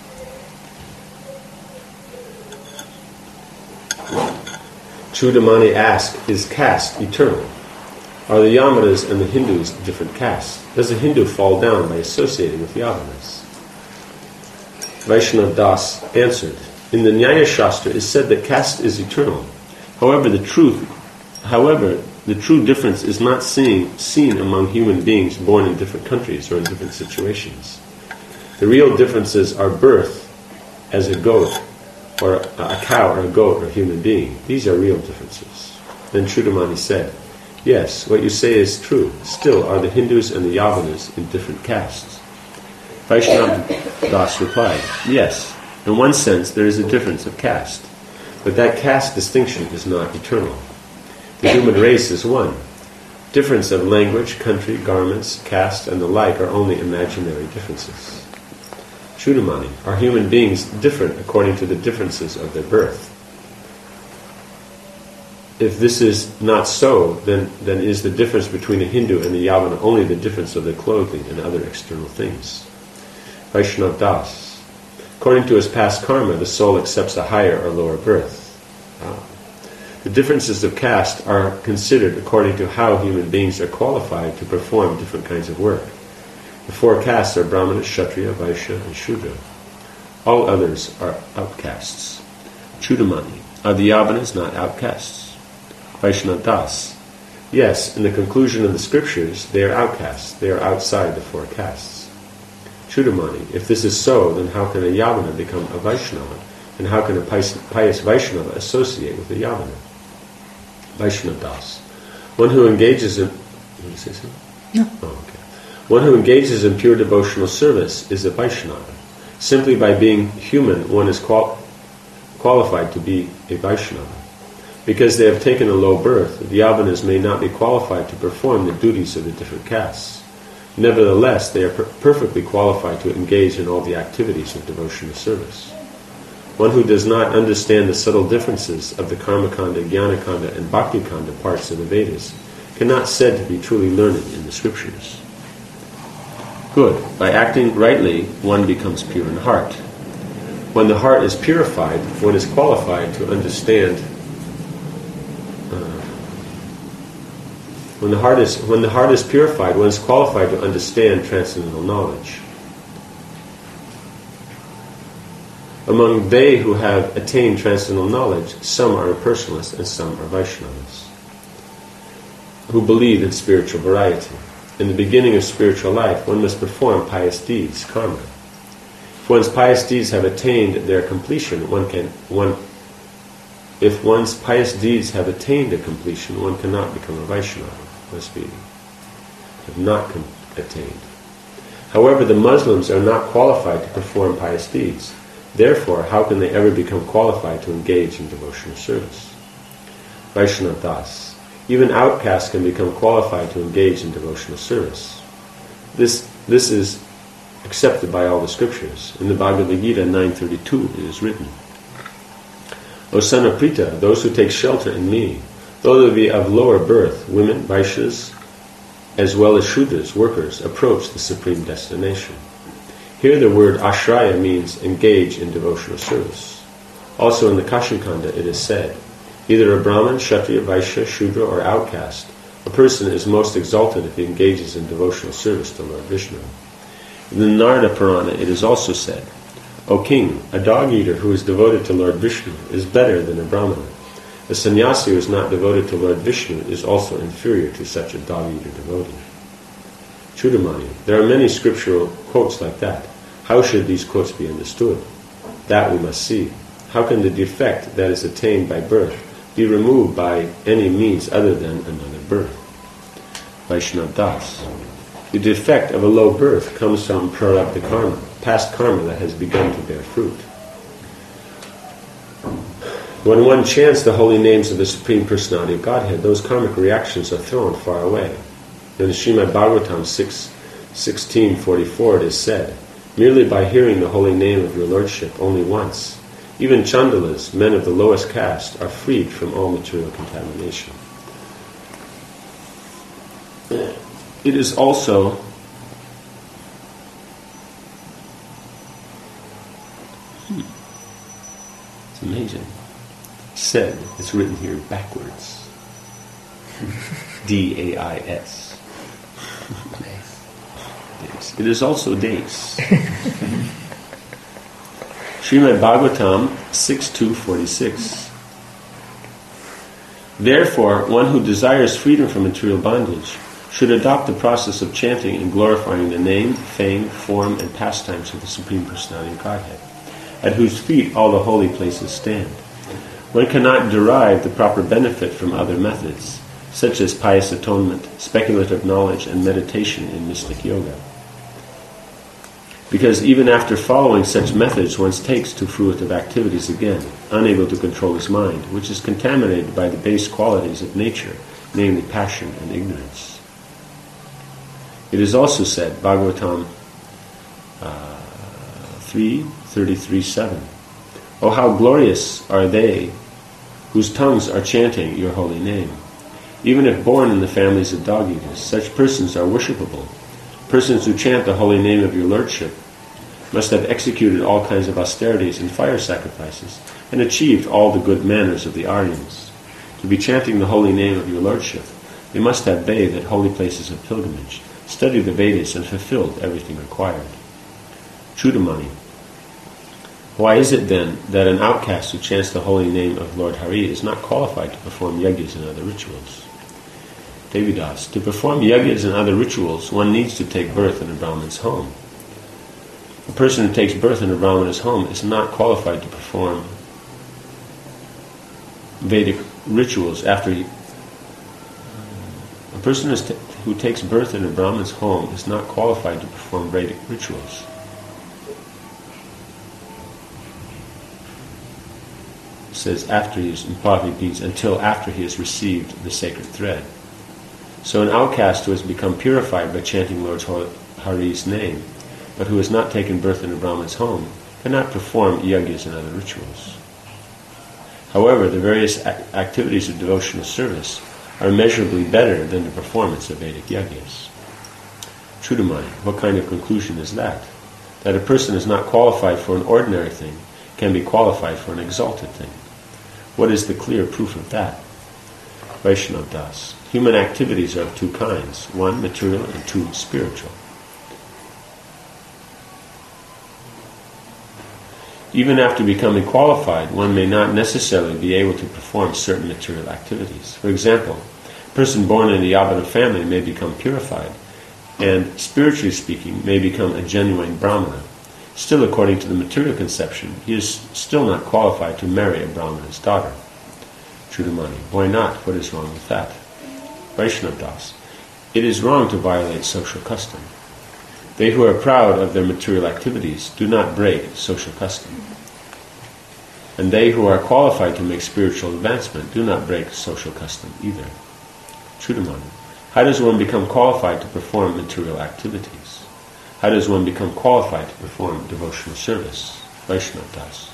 Chudamani asked, is caste eternal? Are the Yamanas and the Hindus different castes? Does a Hindu fall down by associating with Yavanas? Vaishnava Das answered, in the Nyaya Shastra it is said that caste is eternal. However, the truth, however, the true difference is not seen, seen among human beings born in different countries or in different situations. The real differences are birth as a goat, or a cow or a goat or a human being. These are real differences. Then Chudamani said, yes, what you say is true. Still, are the Hindus and the Yavanas in different castes? Vaishnava Das replied, yes, in one sense there is a difference of caste, but that caste distinction is not eternal. The human race is one. Difference of language, country, garments, caste, and the like are only imaginary differences. Chudamani, are human beings different according to the differences of their birth? If this is not so, then, then is the difference between a Hindu and a Yavana only the difference of their clothing and other external things? Vaishnava Das, according to his past karma, the soul accepts a higher or lower birth. Ah. The differences of caste are considered according to how human beings are qualified to perform different kinds of work. The four castes are Brahmana, Kshatriya, Vaishya, and Shudra. All others are outcasts. Chudamani, are the Yavanas not outcasts? Vaishnava Das, yes, in the conclusion of the scriptures, they are outcasts. They are outside the four castes. Chudamani, if this is so, then how can a Yavana become a Vaishnava And how can a pious, pious Vaishnava associate with a Yavana? Vaishnava Das. One who engages in... Did you say something? No. Oh, okay. One who engages in pure devotional service is a Vaishnava. Simply by being human, one is qual- qualified to be a Vaishnava. Because they have taken a low birth, the Yavanas may not be qualified to perform the duties of the different castes. Nevertheless, they are per- perfectly qualified to engage in all the activities of devotional service. One who does not understand the subtle differences of the Karmakanda, Jnanakanda, and Bhaktikanda parts of the Vedas cannot said to be truly learned in the scriptures. Good. By acting rightly, one becomes pure in heart. When the heart is purified, one is qualified to understand. Uh, when the heart is when the heart is purified, one is qualified to understand transcendental knowledge. Among they who have attained transcendental knowledge, some are impersonalists and some are Vaishnavas, who believe in spiritual variety. In the beginning of spiritual life, one must perform pious deeds, karma. If one's pious deeds have attained their completion, one can one. If one's pious deeds have attained a completion, one cannot become a Vaishnava. Must be have not com- attained. However, the Muslims are not qualified to perform pious deeds. Therefore, how can they ever become qualified to engage in devotional service? Vaishnava Das. Even outcasts can become qualified to engage in devotional service. This this is accepted by all the scriptures. In the Bhagavad Gita nine thirty-two it is written, O son of Prita, those who take shelter in me, though they be of lower birth, women, Vaishyas, as well as Shudras, workers, approach the supreme destination. Here the word ashraya means engage in devotional service. Also in the Kashikanda it is said, either a Brahmin, Kshatriya, Vaishya, Shudra, or outcast, a person is most exalted if he engages in devotional service to Lord Vishnu. In the Narada Purana it is also said, O king, a dog-eater who is devoted to Lord Vishnu is better than a Brahmana. A sannyasi who is not devoted to Lord Vishnu is also inferior to such a dog-eater devotee. Chudamani, there are many scriptural quotes like that. How should these quotes be understood? That we must see. How can the defect that is attained by birth be removed by any means other than another birth? Vaishnava Das. The defect of a low birth comes from prarabdha karma, past karma that has begun to bear fruit. When one chants the holy names of the Supreme Personality of Godhead, those karmic reactions are thrown far away. In the Srimad Bhagavatam six sixteen forty-four it is said, merely by hearing the holy name of your Lordship only once, even Chandalas, men of the lowest caste, are freed from all material contamination. It is also it's amazing. Said, it's written here backwards. D A I S. Days. It is also days. Srimad Bhagavatam six two forty-six. Therefore, one who desires freedom from material bondage should adopt the process of chanting and glorifying the name, fame, form, and pastimes of the Supreme Personality of Godhead, at whose feet all the holy places stand. One cannot derive the proper benefit from other methods, such as pious atonement, speculative knowledge, and meditation in mystic yoga. Because even after following such methods, one takes to fruitive activities again, unable to control his mind, which is contaminated by the base qualities of nature, namely passion and ignorance. It is also said, Bhagavatam uh, three thirty-three seven, O how glorious are they whose tongues are chanting your holy name. Even if born in the families of dog-eaters, such persons are worshipable. Persons who chant the holy name of your Lordship must have executed all kinds of austerities and fire sacrifices, and achieved all the good manners of the Aryans. To be chanting the holy name of your Lordship, they must have bathed at holy places of pilgrimage, studied the Vedas, and fulfilled everything required. Chudamani. Why is it then that an outcast who chants the holy name of Lord Hari is not qualified to perform yajnas and other rituals? Devidas. To perform yajnas and other rituals, one needs to take birth in a Brahmin's home. A person who takes birth in a Brahmana's home is not qualified to perform Vedic rituals after he, a person who's t- who takes birth in a Brahman's home is not qualified to perform Vedic rituals. It says after he is, in Bhakti beads, until after he has received the sacred thread. So an outcast who has become purified by chanting Lord Hari's name, but who has not taken birth in a Brahman's home, cannot perform yagyas and other rituals. However, the various ac- activities of devotional service are immeasurably better than the performance of Vedic yagyas. Chudamani, what kind of conclusion is that? That a person is not qualified for an ordinary thing can be qualified for an exalted thing. What is the clear proof of that? Vaishnav Das. Human activities are of two kinds, one material and two spiritual. Even after becoming qualified, one may not necessarily be able to perform certain material activities. For example, a person born in a Yavana family may become purified, and spiritually speaking, may become a genuine Brahmana. Still, according to the material conception, he is still not qualified to marry a Brahmana's daughter. Chudamani. Why not? What is wrong with that? Vaishnav Das. It is wrong to violate social custom. They who are proud of their material activities do not break social custom. And they who are qualified to make spiritual advancement do not break social custom either. Chudamani. How does one become qualified to perform material activities? How does one become qualified to perform devotional service? Vaishnav Das.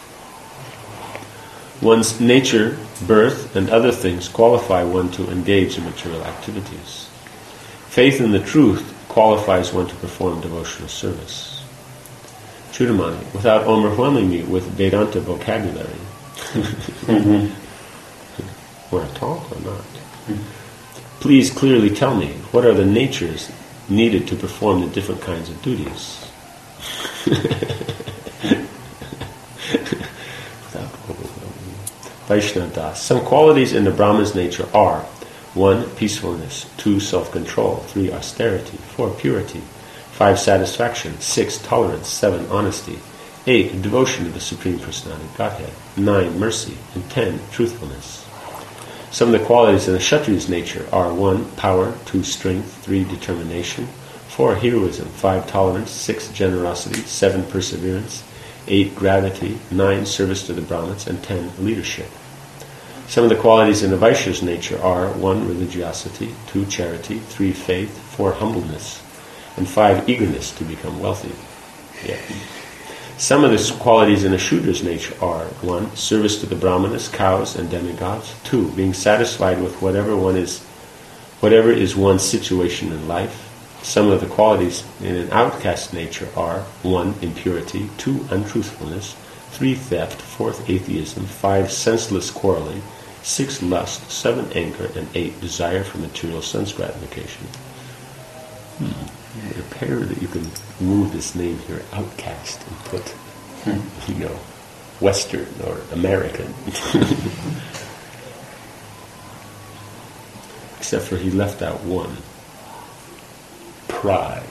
One's nature, birth, and other things qualify one to engage in material activities. Faith in the truth qualifies one to perform devotional service. Chudamani, without overwhelming me with Vedanta vocabulary, mm-hmm. want to talk or not? Mm-hmm. Please clearly tell me, what are the natures needed to perform the different kinds of duties? Vaishnava Das. Some qualities in the Brahman's nature are one, peacefulness, two, self-control, three, austerity, four, purity, five, satisfaction, six, tolerance, seven, honesty, eight, devotion to the Supreme Personality of Godhead, nine, mercy, and ten, truthfulness. Some of the qualities in the Kshatriya's nature are one, power, two, strength, three, determination, four, heroism, five, tolerance, six, generosity, seven, perseverance, eight, gravity, nine, service to the Brahmins, and ten, leadership. Some of the qualities in the Vaishya's nature are one, religiosity, two, charity, three, faith, four, humbleness, and five, eagerness to become wealthy. Yeah. Some of the qualities in a Shudra's nature are one, service to the Brahmanas, cows, and demigods, two, being satisfied with whatever one is, whatever is one's situation in life. Some of the qualities in an outcast nature are one, impurity, two, untruthfulness, three, theft, fourth, atheism, five, senseless quarreling, six, lust, seven, anger, and eight, desire for material sense gratification. Hmm. It appears that you can move this name here, outcast, and put, hmm. you know, Western or American. Except for he left out one. Pride.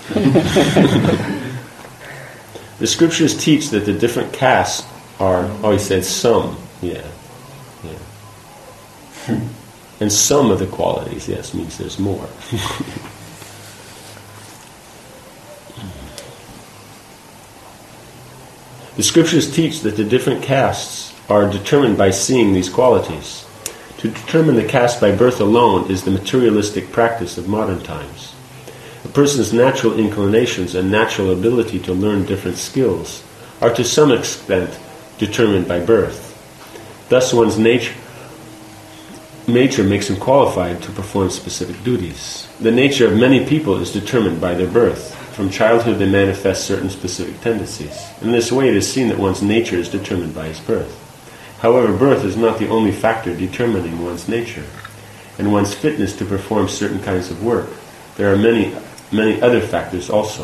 The scriptures teach that the different castes are, oh, he said some, yeah, yeah. And some of the qualities, yes, means there's more. The scriptures teach that the different castes are determined by seeing these qualities. To determine the caste by birth alone is the materialistic practice of modern times. A person's natural inclinations and natural ability to learn different skills are to some extent determined by birth. Thus one's nature, nature makes him qualified to perform specific duties. The nature of many people is determined by their birth. From childhood they manifest certain specific tendencies. In this way it is seen that one's nature is determined by his birth. However, birth is not the only factor determining one's nature and one's fitness to perform certain kinds of work. There are many, many other factors also.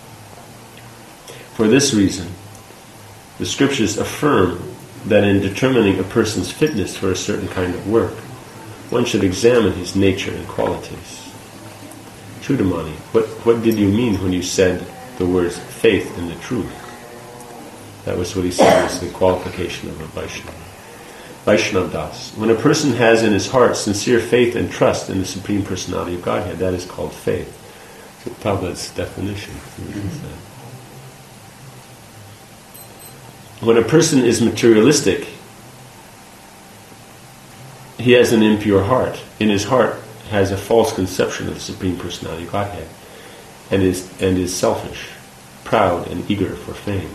For this reason, the scriptures affirm that in determining a person's fitness for a certain kind of work, one should examine his nature and qualities. Chudamani, what, what did you mean when you said the words faith in the truth. That was what he said was the qualification of a Vaishnava. Vaishnava Das. When a person has in his heart sincere faith and trust in the Supreme Personality of Godhead, that is called faith. So Prabhupada's definition. Mm-hmm. When a person is materialistic, he has an impure heart. In his heart has a false conception of the Supreme Personality of Godhead, and is and is selfish, proud, and eager for fame.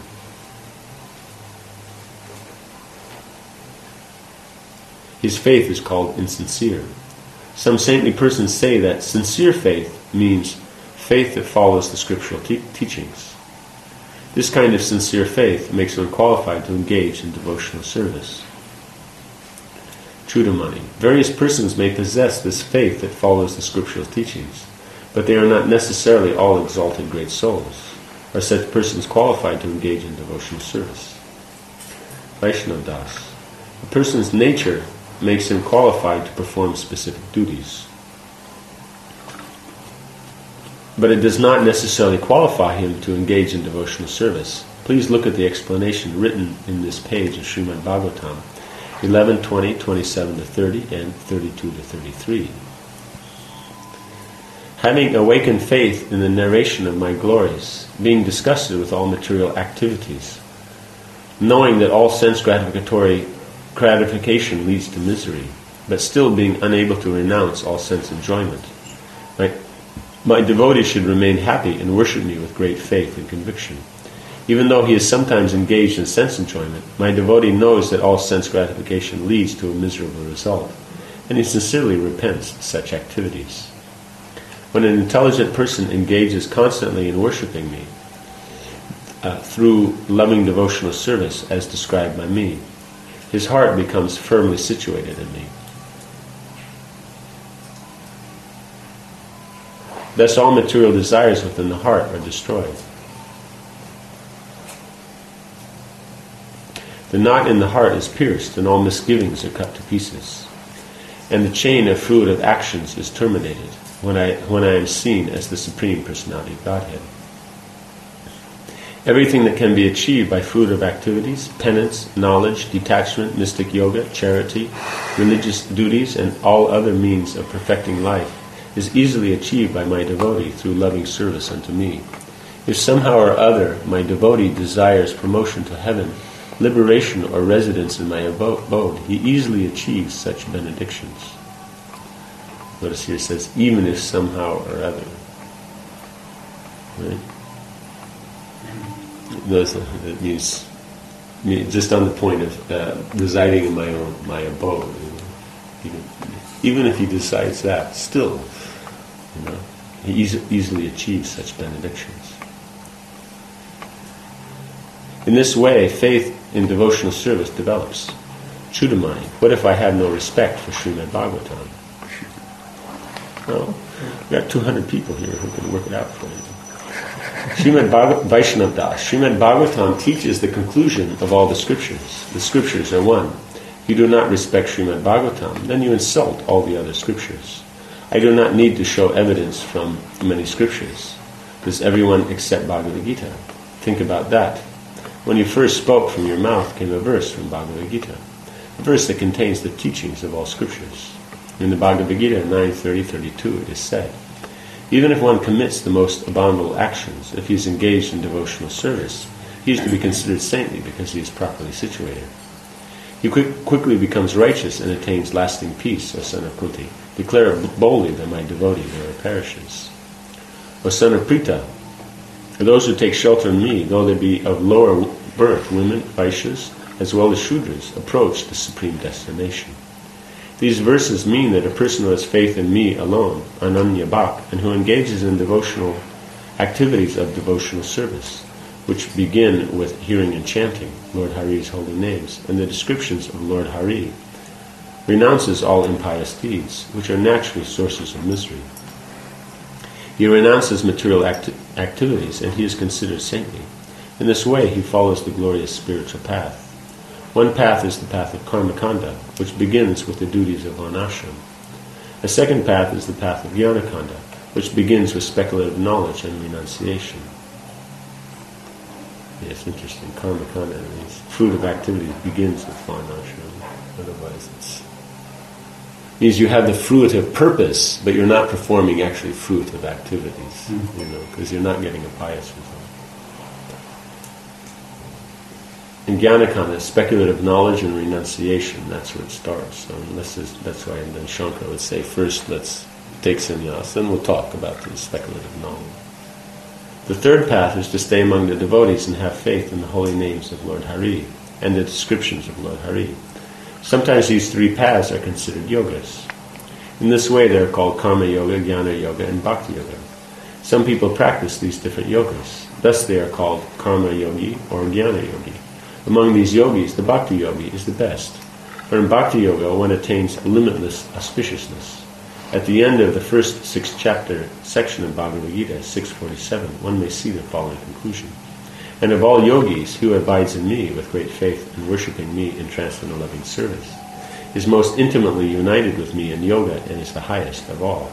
His faith is called insincere. Some saintly persons say that sincere faith means faith that follows the scriptural te- teachings. This kind of sincere faith makes one qualified to engage in devotional service. Chudamani. Various persons may possess this faith that follows the scriptural teachings, but they are not necessarily all exalted great souls. Are such persons qualified to engage in devotional service? Vaishnava Das. A person's nature makes him qualified to perform specific duties, but it does not necessarily qualify him to engage in devotional service. Please look at the explanation written in this page of Srimad Bhagavatam, eleven, twenty, twenty-seven to thirty, and thirty-two to thirty-three. Having awakened faith in the narration of my glories, being disgusted with all material activities, knowing that all sense gratificatory gratification leads to misery, but still being unable to renounce all sense enjoyment, my, my devotee should remain happy and worship me with great faith and conviction. Even though he is sometimes engaged in sense enjoyment, my devotee knows that all sense gratification leads to a miserable result, and he sincerely repents such activities. When an intelligent person engages constantly in worshipping me uh, through loving devotional service as described by me, his heart becomes firmly situated in me. Thus all material desires within the heart are destroyed. The knot in the heart is pierced, and all misgivings are cut to pieces. And the chain of fruit of actions is terminated when I when I am seen as the Supreme Personality of Godhead. Everything that can be achieved by fruit of activities, penance, knowledge, detachment, mystic yoga, charity, religious duties, and all other means of perfecting life is easily achieved by my devotee through loving service unto me. If somehow or other my devotee desires promotion to heaven, liberation, or residence in my abode, he easily achieves such benedictions. Notice here it says, even if somehow or other. Right? Those, that means just on the point of uh, residing in my own my abode. You know? even, even if he decides that, still, you know, he easy, easily achieves such benedictions. In this way, faith in devotional service develops. Chudamani. What if I have no respect for Srimad Bhagavatam? Well, we've got two hundred people here who can work it out for you. Srimad Bhagav- Vaishnava Das. Srimad Bhagavatam teaches the conclusion of all the scriptures. The scriptures are one. If you do not respect Srimad Bhagavatam, then you insult all the other scriptures. I do not need to show evidence from many scriptures. Does everyone accept Bhagavad Gita? Think about that. When you first spoke, from your mouth came a verse from Bhagavad Gita, a verse that contains the teachings of all scriptures. In the Bhagavad Gita nine thirty thirty-two it is said, even if one commits the most abominable actions, if he is engaged in devotional service, he is to be considered saintly because he is properly situated. He quick, quickly becomes righteous and attains lasting peace, O son of Kunti. Declare boldly that my devotee never perishes. O son of Prita, those who take shelter in me, though they be of lower birth, women, Vaishyas, as well as Shudras, approach the supreme destination. These verses mean that a person who has faith in me alone, Ananya Bhak, and who engages in devotional activities of devotional service, which begin with hearing and chanting Lord Hari's holy names and the descriptions of Lord Hari, renounces all impious deeds, which are naturally sources of misery. He renounces material acti- activities, and he is considered saintly. In this way, he follows the glorious spiritual path. One path is the path of Karmakanda, which begins with the duties of Varnashram. A second path is the path of Jnanakanda, which begins with speculative knowledge and renunciation. Yes, interesting. Karma kanda means fruit of activity begins with varnashrama. Otherwise it's means you have the fruitive purpose, but you're not performing actually fruitive activities, mm-hmm. you know, because you're not getting a pious result. In Jnanakanda, speculative knowledge and renunciation, that's where it starts. So this is, that's why then Shankara would say, first let's take sannyas, then we'll talk about the speculative knowledge. The third path is to stay among the devotees and have faith in the holy names of Lord Hari and the descriptions of Lord Hari. Sometimes these three paths are considered yogas. In this way they are called karma yoga, jnana yoga, and bhakti yoga. Some people practice these different yogas. Thus they are called karma yogi or jnana yogi. Among these yogis, the bhakti yogi is the best. For in bhakti yoga one attains limitless auspiciousness. At the end of the first sixth chapter section of Bhagavad Gita, six forty-seven, one may see the following conclusion. And of all yogis, who abides in me with great faith and worshipping me in transcendental loving service, is most intimately united with me in yoga and is the highest of all.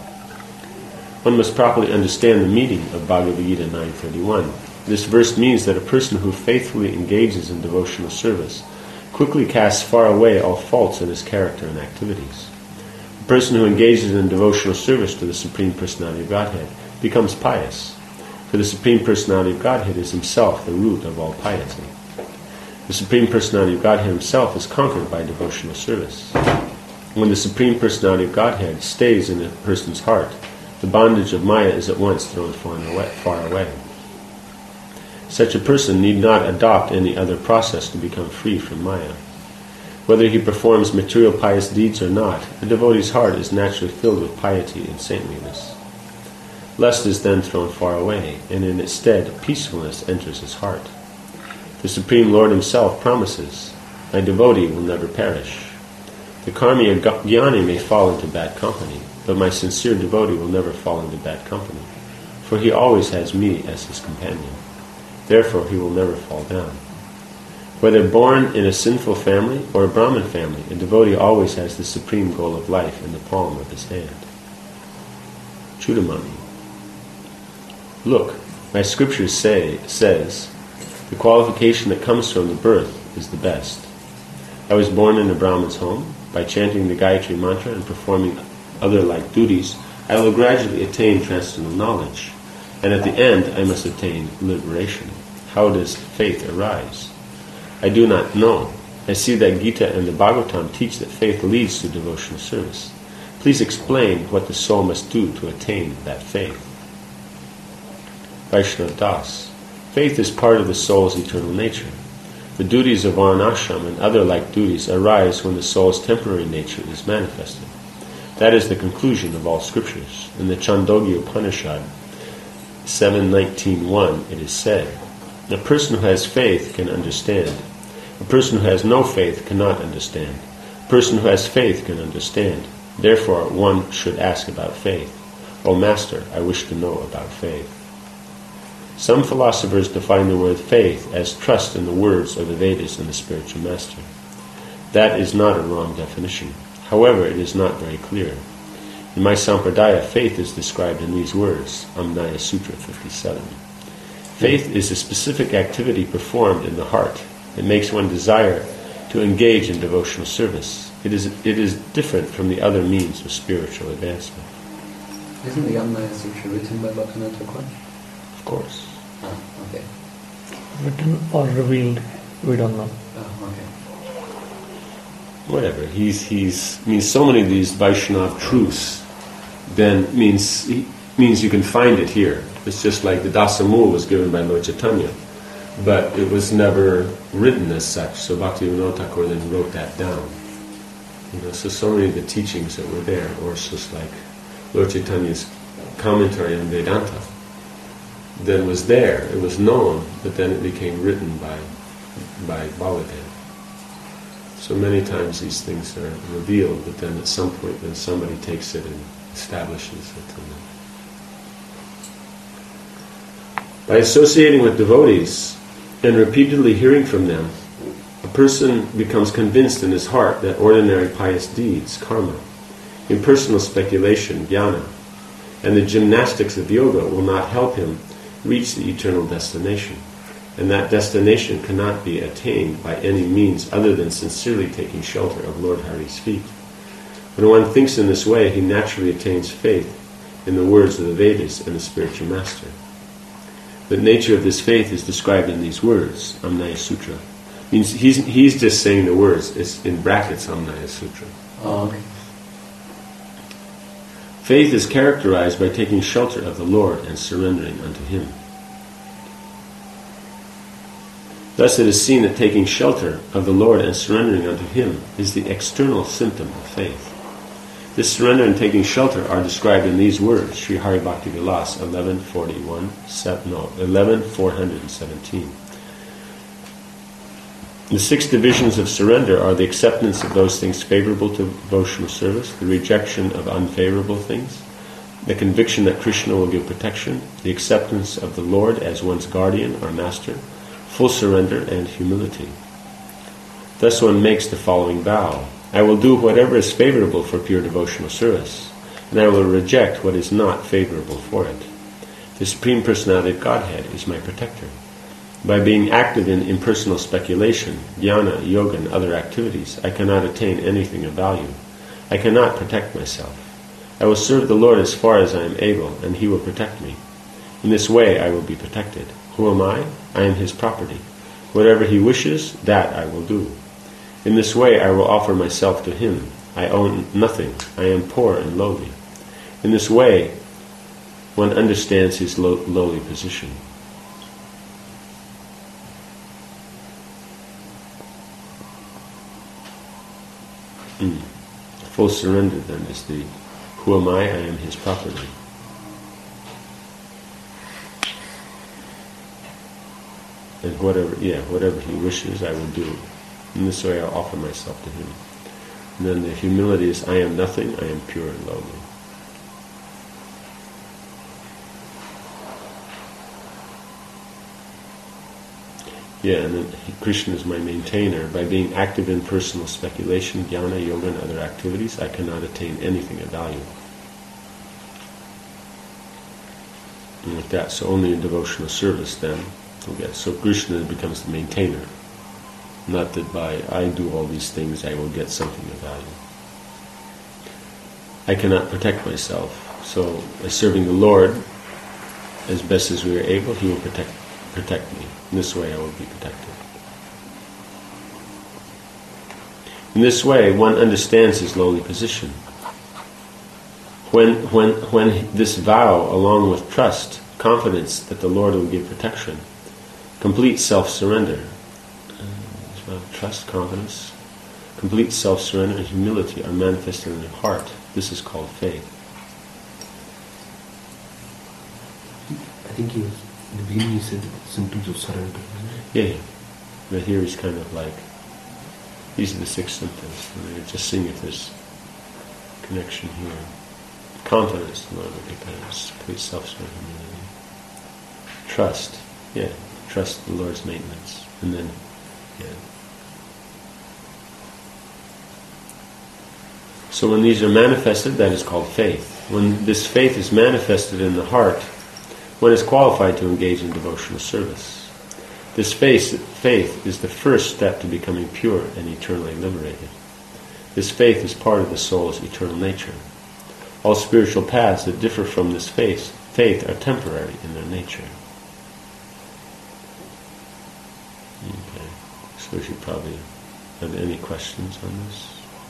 One must properly understand the meaning of Bhagavad Gita nine thirty-one. This verse means that a person who faithfully engages in devotional service quickly casts far away all faults in his character and activities. A person who engages in devotional service to the Supreme Personality of Godhead becomes pious, for the Supreme Personality of Godhead is himself the root of all piety. The Supreme Personality of Godhead himself is conquered by devotional service. When the Supreme Personality of Godhead stays in a person's heart, the bondage of Maya is at once thrown far away. Such a person need not adopt any other process to become free from Maya. Whether he performs material pious deeds or not, a devotee's heart is naturally filled with piety and saintliness. Lust is then thrown far away, and in its stead, peacefulness enters his heart. The Supreme Lord himself promises, "My devotee will never perish." The karmiya jnani may fall into bad company, but my sincere devotee will never fall into bad company, for he always has me as his companion. Therefore he will never fall down. Whether born in a sinful family or a Brahmin family, a devotee always has the supreme goal of life in the palm of his hand. Chudamani. Look, my scripture say, says, the qualification that comes from the birth is the best. I was born in a Brahmin's home. By chanting the Gayatri mantra and performing other like duties, I will gradually attain transcendental knowledge. And at the end, I must attain liberation. How does faith arise? I do not know. I see that Gita and the Bhagavatam teach that faith leads to devotional service. Please explain what the soul must do to attain that faith. Vaishnava Das. Faith is part of the soul's eternal nature. The duties of varnashram and other like duties arise when the soul's temporary nature is manifested. That is the conclusion of all scriptures. In the Chandogya Upanishad, seven nineteen one, it is said, "A person who has faith can understand. A person who has no faith cannot understand. A person who has faith can understand. Therefore, one should ask about faith. O Master, I wish to know about faith." Some philosophers define the word faith as trust in the words of the Vedas and the spiritual master. That is not a wrong definition. However, it is not very clear. In my Sampradaya, faith is described in these words, Amnaya Sutra fifty-seven. Faith is a specific activity performed in the heart. It makes one desire to engage in devotional service. It is it is different from the other means of spiritual advancement. Isn't the Amnaya Sutra written by Bhaktivinoda Thakur? Of course. Ah, okay. Written or revealed, we don't know. Oh, okay. Whatever. He's he's means so many of these Vaishnava truths then means means you can find it here. It's just like the Dasamul was given by Lord Chaitanya, but it was never written as such. So Bhaktivinoda Thakur then wrote that down. You know, so so many of the teachings that were there, or it's just like Lord Chaitanya's commentary on Vedanta, then was there. It was known, but then it became written by by Baladev. So many times these things are revealed, but then at some point then somebody takes it and establishes it. By associating with devotees and repeatedly hearing from them, a person becomes convinced in his heart that ordinary pious deeds, karma, impersonal speculation, jnana, and the gymnastics of yoga will not help him reach the eternal destination. and that destination cannot be attained by any means other than sincerely taking shelter of Lord Hari's feet. When one thinks in this way, he naturally attains faith in the words of the Vedas and the spiritual master. The nature of this faith is described in these words, Amnaya Sutra. Means he's he's just saying the words. It's in brackets, Amnaya Sutra. Oh, okay. Faith is characterized by taking shelter of the Lord and surrendering unto Him. Thus it is seen that taking shelter of the Lord and surrendering unto Him is the external symptom of faith. This surrender and taking shelter are described in these words, Sri Hari Bhakti Vilas eleven forty-one, no, eleven four seventeen. The six divisions of surrender are the acceptance of those things favorable to devotional service, the rejection of unfavorable things, the conviction that Krishna will give protection, the acceptance of the Lord as one's guardian or master, full surrender, and humility. Thus one makes the following vow: I will do whatever is favorable for pure devotional service, and I will reject what is not favorable for it. The Supreme Personality of Godhead is my protector. By being active in impersonal speculation, jnana, yoga, and other activities, I cannot attain anything of value. I cannot protect myself. I will serve the Lord as far as I am able, and He will protect me. In this way I will be protected. Who am I? I am His property. Whatever He wishes, that I will do. In this way I will offer myself to Him. I own nothing. I am poor and lowly. In this way one understands his low, lowly position. Mm. Full surrender then is the who am I? I am His property. And whatever, yeah, whatever He wishes, I will do. In this way, I'll offer myself to Him. And then the humility is, I am nothing. I am pure and lowly. Yeah, and then Krishna is my maintainer. By being active in personal speculation, jnana, yoga, and other activities, I cannot attain anything of value. And with that, so only in devotional service then, okay, so Krishna becomes the maintainer. Not that by I do all these things I will get something of value. I cannot protect myself, so by serving the Lord as best as we are able, He will protect protect me. In this way I will be protected. In this way one understands his lowly position. When when when this vow, along with trust, confidence that the Lord will give protection, complete self-surrender, uh, trust, confidence, complete self-surrender and humility are manifested in the heart, this is called faith. I think he was, in the beginning he said symptoms of surrender. Yeah, yeah. But here he's kind of like, these are the six symptoms. And we're just seeing if there's connection here. Confidence, the Lord will give us complete self-surrender, humility. Trust, yeah, trust the Lord's maintenance. And then, yeah. So when these are manifested, that is called faith. When this faith is manifested in the heart, one is qualified to engage in devotional service. This faith, faith is the first step to becoming pure and eternally liberated. This faith is part of the soul's eternal nature. All spiritual paths that differ from this faith, faith are temporary in their nature. Okay, so we should probably have any questions on this?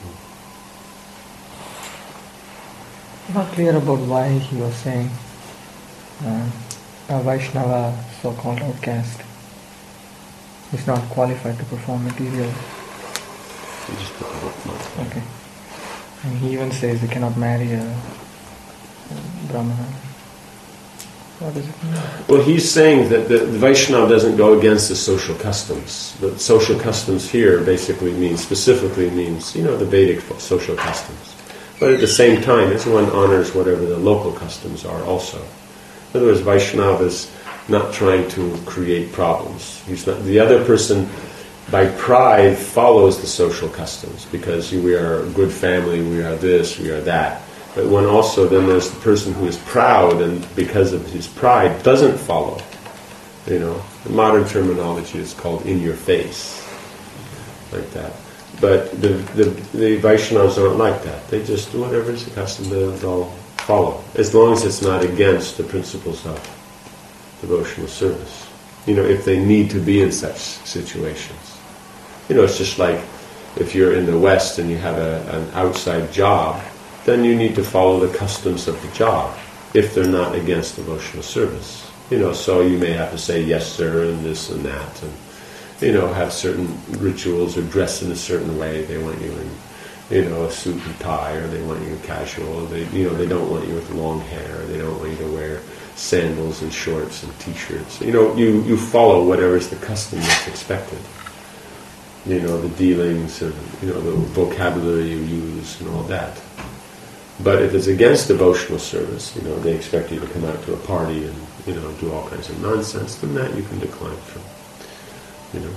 Not clear about why he was saying uh, a Vaishnava, so-called outcast, is not qualified to perform material. You just put the bookmark. Okay. And he even says he cannot marry a Brahmana. What does it mean? Well, he's saying that the, the Vaishnava doesn't go against the social customs. The social customs here basically means, specifically means, you know, the Vedic social customs. But at the same time, as one honors whatever the local customs are also. In other words, Vaishnava is not trying to create problems. He's not, the other person, by pride, follows the social customs because we are a good family, we are this, we are that. But one also, then there's the person who is proud and because of his pride doesn't follow You know, the modern terminology is called in your face, like that. But the, the the Vaishnavas aren't like that. They just do whatever is the custom, they'll follow, as long as it's not against the principles of devotional service. You know, if they need to be in such situations. You know, it's just like if you're in the West and you have a, an outside job, then you need to follow the customs of the job, if they're not against devotional service. You know, so you may have to say yes sir and this and that, and you know, have certain rituals or dress in a certain way. They want you in, you know, a suit and tie, or they want you casual. They, you know, they don't want you with long hair. Or they don't want you to wear sandals and shorts and t-shirts. You know, you, you follow whatever is the custom that's expected. You know, the dealings and, you know, the vocabulary you use and all that. But if it's against devotional service, you know, they expect you to come out to a party and, you know, do all kinds of nonsense, then that you can decline from. You know.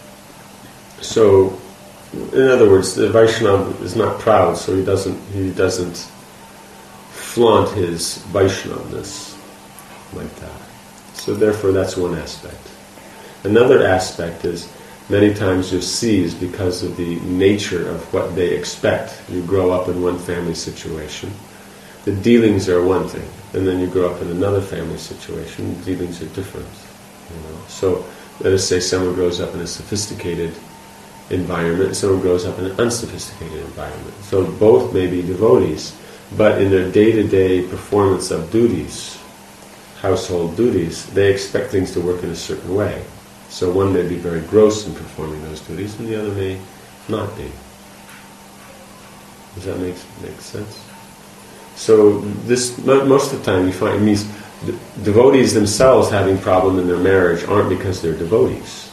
So, in other words, the Vaishnava is not proud, so he doesn't he doesn't flaunt his Vaishnavness like that. So therefore that's one aspect. Another aspect is many times you'll see is because of the nature of what they expect. You grow up in one family situation, the dealings are one thing, and then you grow up in another family situation, the dealings are different. You know. So let us say someone grows up in a sophisticated environment and someone grows up in an unsophisticated environment. So both may be devotees, but in their day-to-day performance of duties, household duties, they expect things to work in a certain way. So one may be very gross in performing those duties and the other may not be. Does that make, make sense? So this, most of the time you find, it means the devotees themselves having problem in their marriage aren't because they're devotees.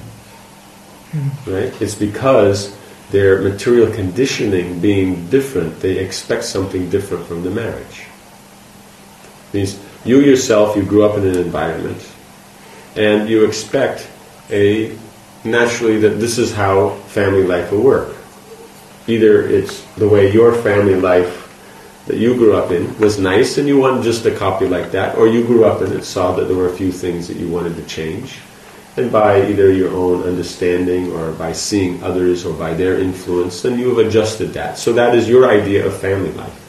Right? It's because their material conditioning being different, they expect something different from the marriage. It means you yourself, you grew up in an environment and you expect a naturally that this is how family life will work. Either it's the way your family life that you grew up in was nice and you wanted just a copy like that, or you grew up in it, saw that there were a few things that you wanted to change, and by either your own understanding or by seeing others or by their influence, then you have adjusted that. So that is your idea of family life.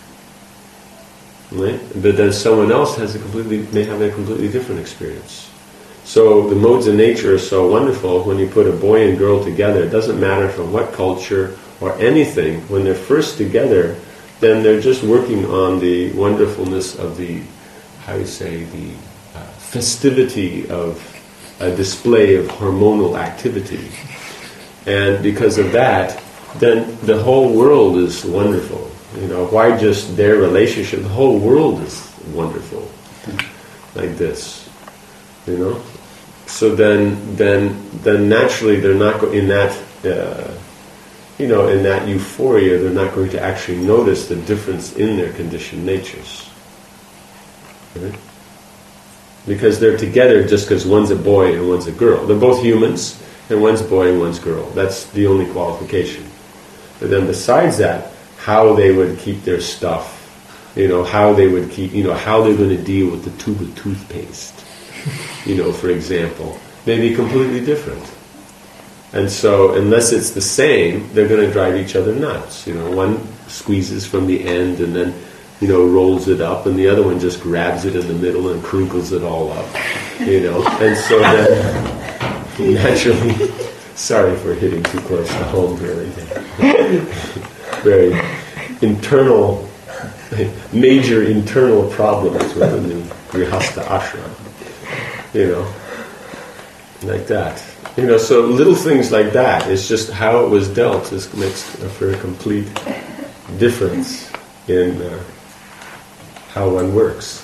Right? But then someone else has a completely may have a completely different experience. So the modes of nature are so wonderful. When you put a boy and girl together, it doesn't matter from what culture or anything, when they're first together, then they're just working on the wonderfulness of the, how you say, the uh, festivity of a display of hormonal activity. And because of that, then the whole world is wonderful. You know, why just their relationship? The whole world is wonderful, like this. You know, so then, then, then naturally they're not go- in that. Uh, You know, in that euphoria, they're not going to actually notice the difference in their conditioned natures. Right? Because they're together just because one's a boy and one's a girl. They're both humans, and one's boy and one's girl. That's the only qualification. But then besides that, how they would keep their stuff, you know, how they would keep, you know, how they're going to deal with the tube of toothpaste, you know, for example, may be completely different. And so, unless it's the same, they're going to drive each other nuts. You know, one squeezes from the end and then, you know, rolls it up, and the other one just grabs it in the middle and crinkles it all up. You know, and so then, naturally, sorry for hitting too close to home, really. Very internal, major internal problems within the Grihastha ashram. You know, like that. You know, so little things like that, it's just how it was dealt is, makes for a complete difference in uh, how one works.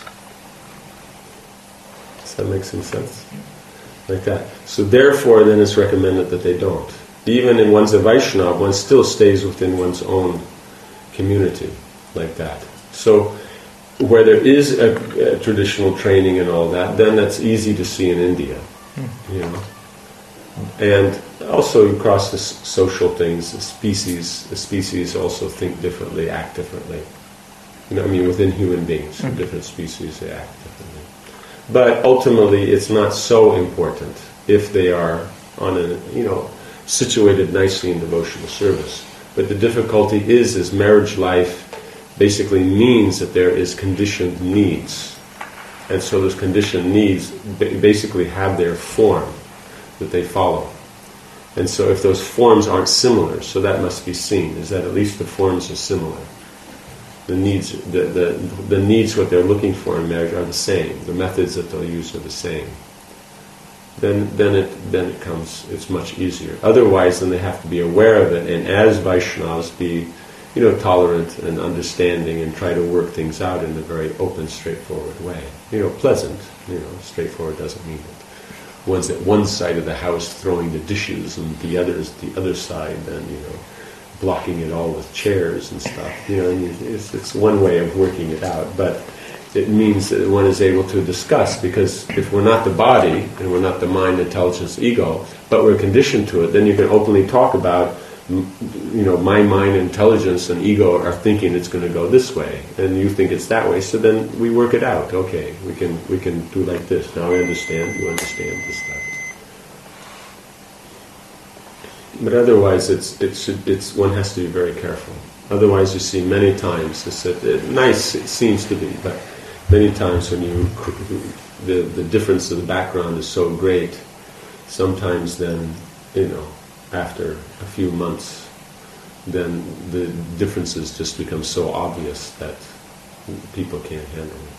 Does that make some sense? Like that. So therefore, then it's recommended that they don't. Even in one's a Vaishnava, one still stays within one's own community, like that. So where there is a, a traditional training and all that, then that's easy to see in India. You know. And also across the social things, the species, the species also think differently, act differently. You know, I mean, within human beings, mm-hmm. different species they act differently. But ultimately, it's not so important if they are on a, you know, situated nicely in devotional service. But the difficulty is, is marriage life basically means that there is conditioned needs. And so those conditioned needs basically have their form that they follow. And so if those forms aren't similar, so that must be seen, is that at least the forms are similar. The needs, the, the, the needs, what they're looking for in marriage are the same. The methods that they'll use are the same. Then, then it, then it comes. It's much easier. Otherwise, then they have to be aware of it, and as Vaishnavas, be, you know, tolerant and understanding, and try to work things out in a very open, straightforward way. You know, pleasant. You know, straightforward doesn't mean that one's at one side of the house throwing the dishes, and the other's the other side. Then, you know, blocking it all with chairs and stuff. You know, and it's, it's one way of working it out, but it means that one is able to discuss, because if we're not the body, and we're not the mind, intelligence, ego, but we're conditioned to it, then you can openly talk about, you know, my mind, intelligence, and ego are thinking it's going to go this way, and you think it's that way, so then we work it out. Okay, we can we can do like this. Now I understand, you understand this stuff. But otherwise, it's it should it's one has to be very careful. Otherwise, you see many times it's it, it, nice it seems to be, but many times when you the the difference of the background is so great, sometimes then, you know, after a few months, then the differences just become so obvious that people can't handle it.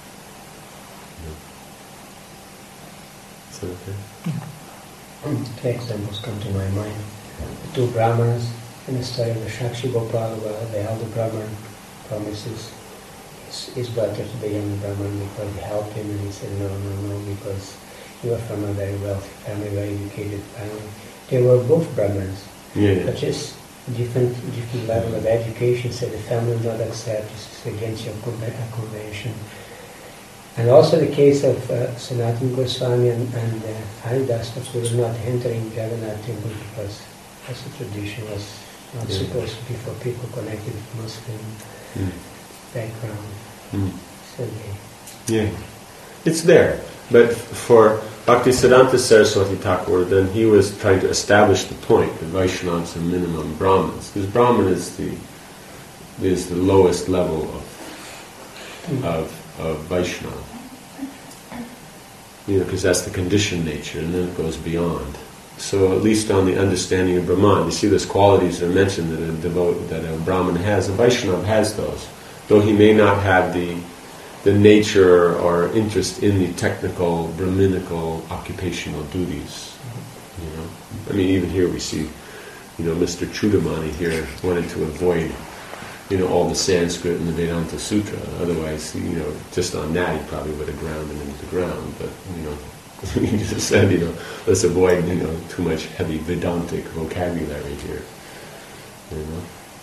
Yeah. Is that okay? Two examples come to my mind. The two Brahmanas in the story of the Shakshi Gopal, where the elder Brahman promises his, his daughter to the young Brahman because he helped him, and he said, no, no, no, because you are from a very wealthy family, very educated family. They were both Brahmins, Yeah. but just different different level of education, so the family will not accept, it's against your convention. And also the case of uh, Sanatana Goswami and, and uh, Haridas Thakur was not entering Jagannath temple because as a tradition was not Yeah. supposed to be for people connected with Muslim Mm. background. Mm. So they, Yeah, it's there. But for Bhaktisiddhanta Saraswati Thakur, then he was trying to establish the point that Vaishnavas are minimum Brahmins, because Brahman is the is the lowest level of of of Vaishnava. You know, because that's the conditioned nature, and then it goes beyond. So at least on the understanding of Brahman, you see those qualities that are mentioned that a devote, that a Brahman has. A Vaishnava has those, though he may not have the the nature or interest in the technical, Brahminical, occupational duties. You know, I mean, even here we see, you know, Mister Chudamani here wanted to avoid, you know, all the Sanskrit and the Vedanta Sutra. Otherwise, you know, just on that he probably would have ground them into the ground. But, you know, he just said, you know, let's avoid, you know, too much heavy Vedantic vocabulary here. You know?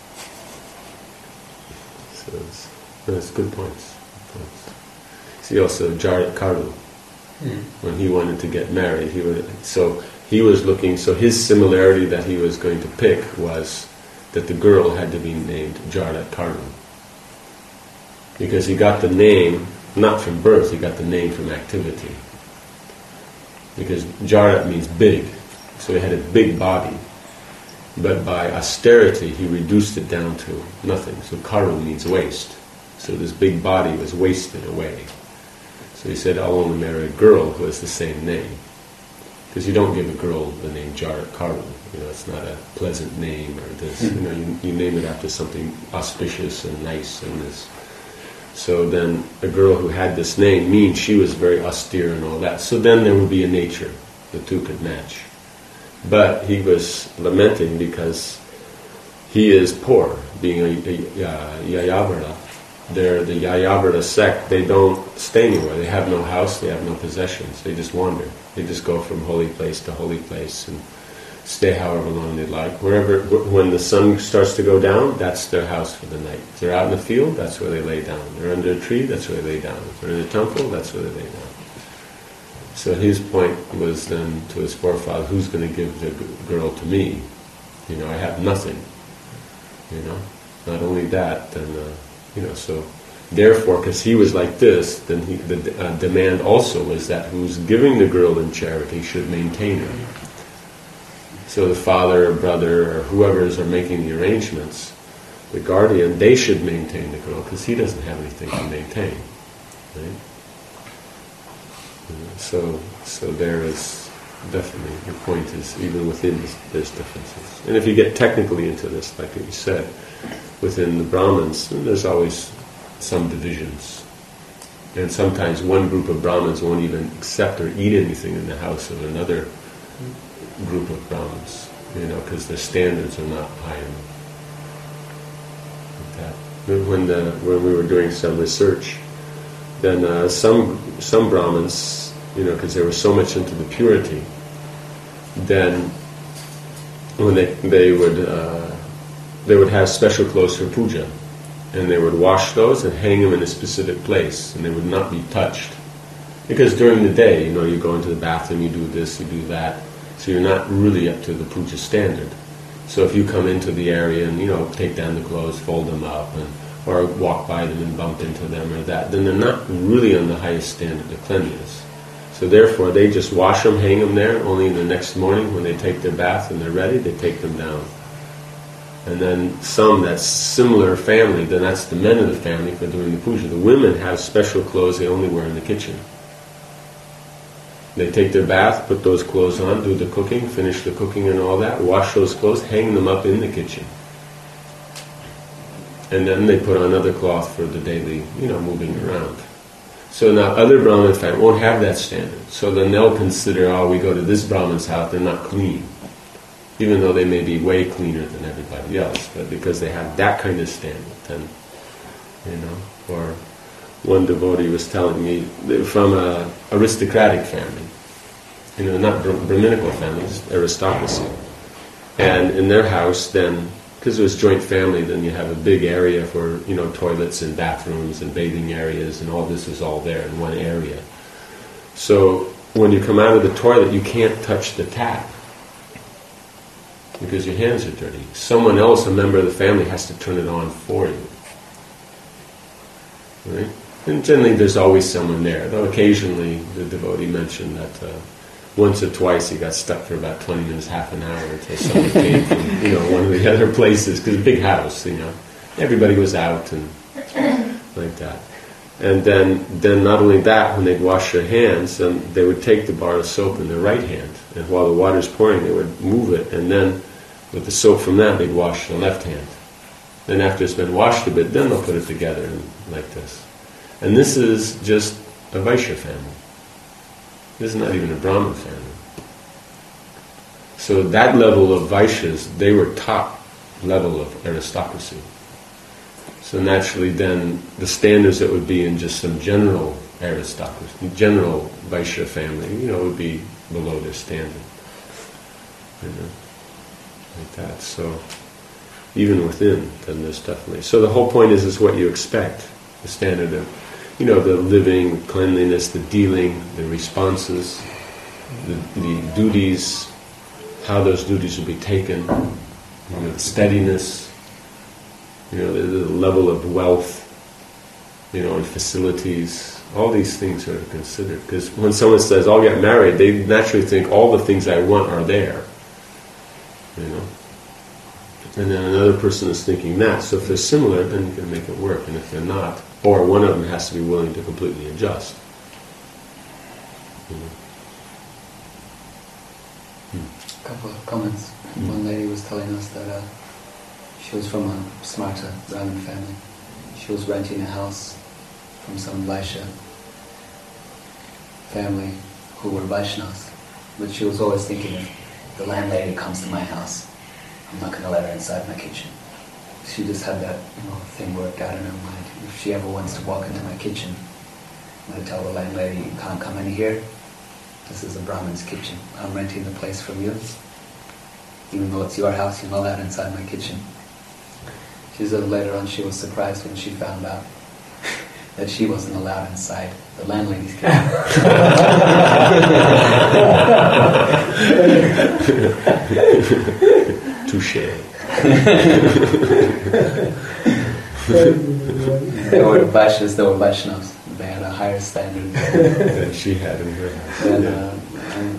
So it's, that's good points. Good points. See also Jarat Karu, mm. when he wanted to get married, he would, so he was looking, so his similarity that he was going to pick was that the girl had to be named Jarat Karu. Because he got the name, not from birth, he got the name from activity. Because Jarat means big, so he had a big body. But by austerity, he reduced it down to nothing. So Karu means waste. So this big body was wasted away. So he said, I'll only marry a girl who has the same name. Because you don't give a girl the name Jarat Karu. You know, it's not a pleasant name or this. You know, you, you name it after something auspicious and nice and this. So then a girl who had this name means she was very austere and all that. So then there would be a nature. The two could match. But he was lamenting because he is poor, being a, a, a Yayavrata. They're the Yayavrata sect. They don't stay anywhere. They have no house. They have no possessions. They just wander. They just go from holy place to holy place and stay however long they like. Wherever, when the sun starts to go down, that's their house for the night. If they're out in the field, that's where they lay down. If they're under a tree, that's where they lay down. If they're in a temple, that's where they lay down. So his point was then to his forefather, who's going to give the girl to me? You know, I have nothing. You know, not only that, then, uh, you know, so therefore, because he was like this, then he, the uh, demand also was that who's giving the girl in charity should maintain her. So the father or brother or whoever's are making the arrangements, the guardian, they should maintain the girl because he doesn't have anything to maintain. Right? So, so there is definitely, your point is, even within this, there's differences. And if you get technically into this, like you said, within the Brahmins, there's always some divisions. And sometimes one group of Brahmins won't even accept or eat anything in the house of another group of Brahmins, you know, because their standards are not high enough. Like that. When the when we were doing some research, then uh, some some Brahmins, you know, because they were so much into the purity, then when they they would uh, they would have special clothes for puja, and they would wash those and hang them in a specific place, and they would not be touched, because during the day, you know, you go into the bathroom, you do this, you do that, so you're not really up to the puja standard. So if you come into the area and, you know, take down the clothes, fold them up, and or walk by them and bump into them or that, then they're not really on the highest standard of cleanliness. So therefore, they just wash them, hang them there, only the next morning when they take their bath and they're ready, they take them down. And then some that's similar family, then that's the men of the family for doing the puja. The women have special clothes they only wear in the kitchen. They take their bath, put those clothes on, do the cooking, finish the cooking and all that, wash those clothes, hang them up in the kitchen. And then they put on another cloth for the daily, you know, moving around. So now other Brahmin families won't have that standard. So then they'll consider, oh, we go to this Brahmin's house, they're not clean. Even though they may be way cleaner than everybody else. But because they have that kind of standard, then, you know, or one devotee was telling me, they're from a aristocratic family. You know, not Brahminical families, aristocracy. And in their house then, because it was joint family, then you have a big area for, you know, toilets and bathrooms and bathing areas, and all this is all there in one area. So when you come out of the toilet, you can't touch the tap because your hands are dirty. Someone else, a member of the family, has to turn it on for you. Right? And generally there's always someone there, though occasionally the devotee mentioned that uh, once or twice he got stuck for about twenty minutes, half an hour until someone came from, you know, one of the other places, because it's a big house, you know. Everybody was out and like that. And then, then not only that, when they'd wash their hands, then they would take the bar of soap in their right hand, and while the water's pouring, they would move it, and then with the soap from that, they'd wash the left hand. Then after it's been washed a bit, then they'll put it together and like this. And this is just a Vaishya family. This is not even a Brahmin family. So that level of Vaishyas, they were top level of aristocracy. So naturally then, the standards that would be in just some general aristocracy, general Vaishya family, you know, would be below their standard. You know, like that. So even within, then there's definitely... So the whole point is, is what you expect. The standard of, you know, the living, cleanliness, the dealing, the responses, the, the duties, how those duties will be taken, you know, the steadiness, you know, the, the level of wealth, you know, and facilities. All these things are considered. Because when someone says, I'll get married, they naturally think all the things I want are there. You know? And then another person is thinking that. So if they're similar, then you can make it work. And if they're not, or one of them has to be willing to completely adjust. You know? A couple of comments. Mm. One lady was telling us that uh, she was from a Smarta Brahmin family. She was renting a house from some Vaishya family who were Vaishnavas. But she was always thinking, if the landlady comes to my house, I'm not going to let her inside my kitchen. She just had that, you know, thing worked out in her mind. If she ever wants to walk into my kitchen, I'm going to tell the landlady, you can't come in here. This is a Brahmin's kitchen. I'm renting the place from you. Even though it's your house, you're not allowed inside my kitchen. She said later on she was surprised when she found out that she wasn't allowed inside the landlady's kitchen. Touché. They were Vaishnavas, they were Vaishnavas. They had a higher standard That she had in her house. than, Yeah. uh, and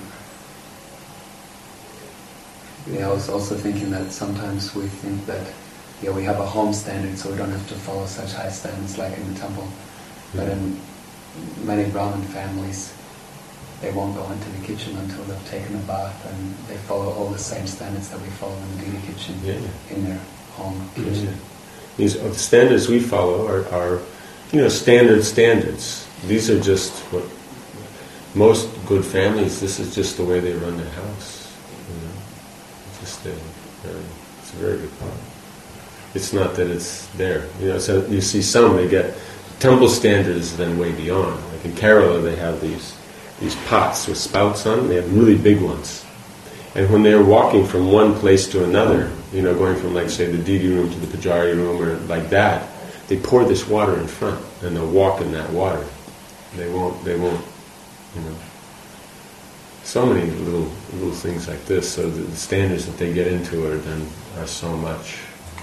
yeah, I was also thinking that sometimes we think that yeah, we have a home standard, so we don't have to follow such high standards like in the temple. But in many Brahmin families, they won't go into the kitchen until they've taken a bath, and they follow all the same standards that we follow in the Gita kitchen Yeah, yeah. in their home Yeah. kitchen. These uh, the standards we follow are, are, you know, standard standards. These are just what most good families. This is just the way they run their house. You know, just a, uh, it's a very good part. It's not that it's there. You know, so you see some they get temple standards, then way beyond. Like in Kerala, they have these these pots with spouts on them. They have really big ones. And when they're walking from one place to another, you know, going from, like, say, the Didi room to the Pujari room or like that, they pour this water in front, and they'll walk in that water. They won't, they won't, you know. So many little little things like this. So the, the standards that they get into are then are so much.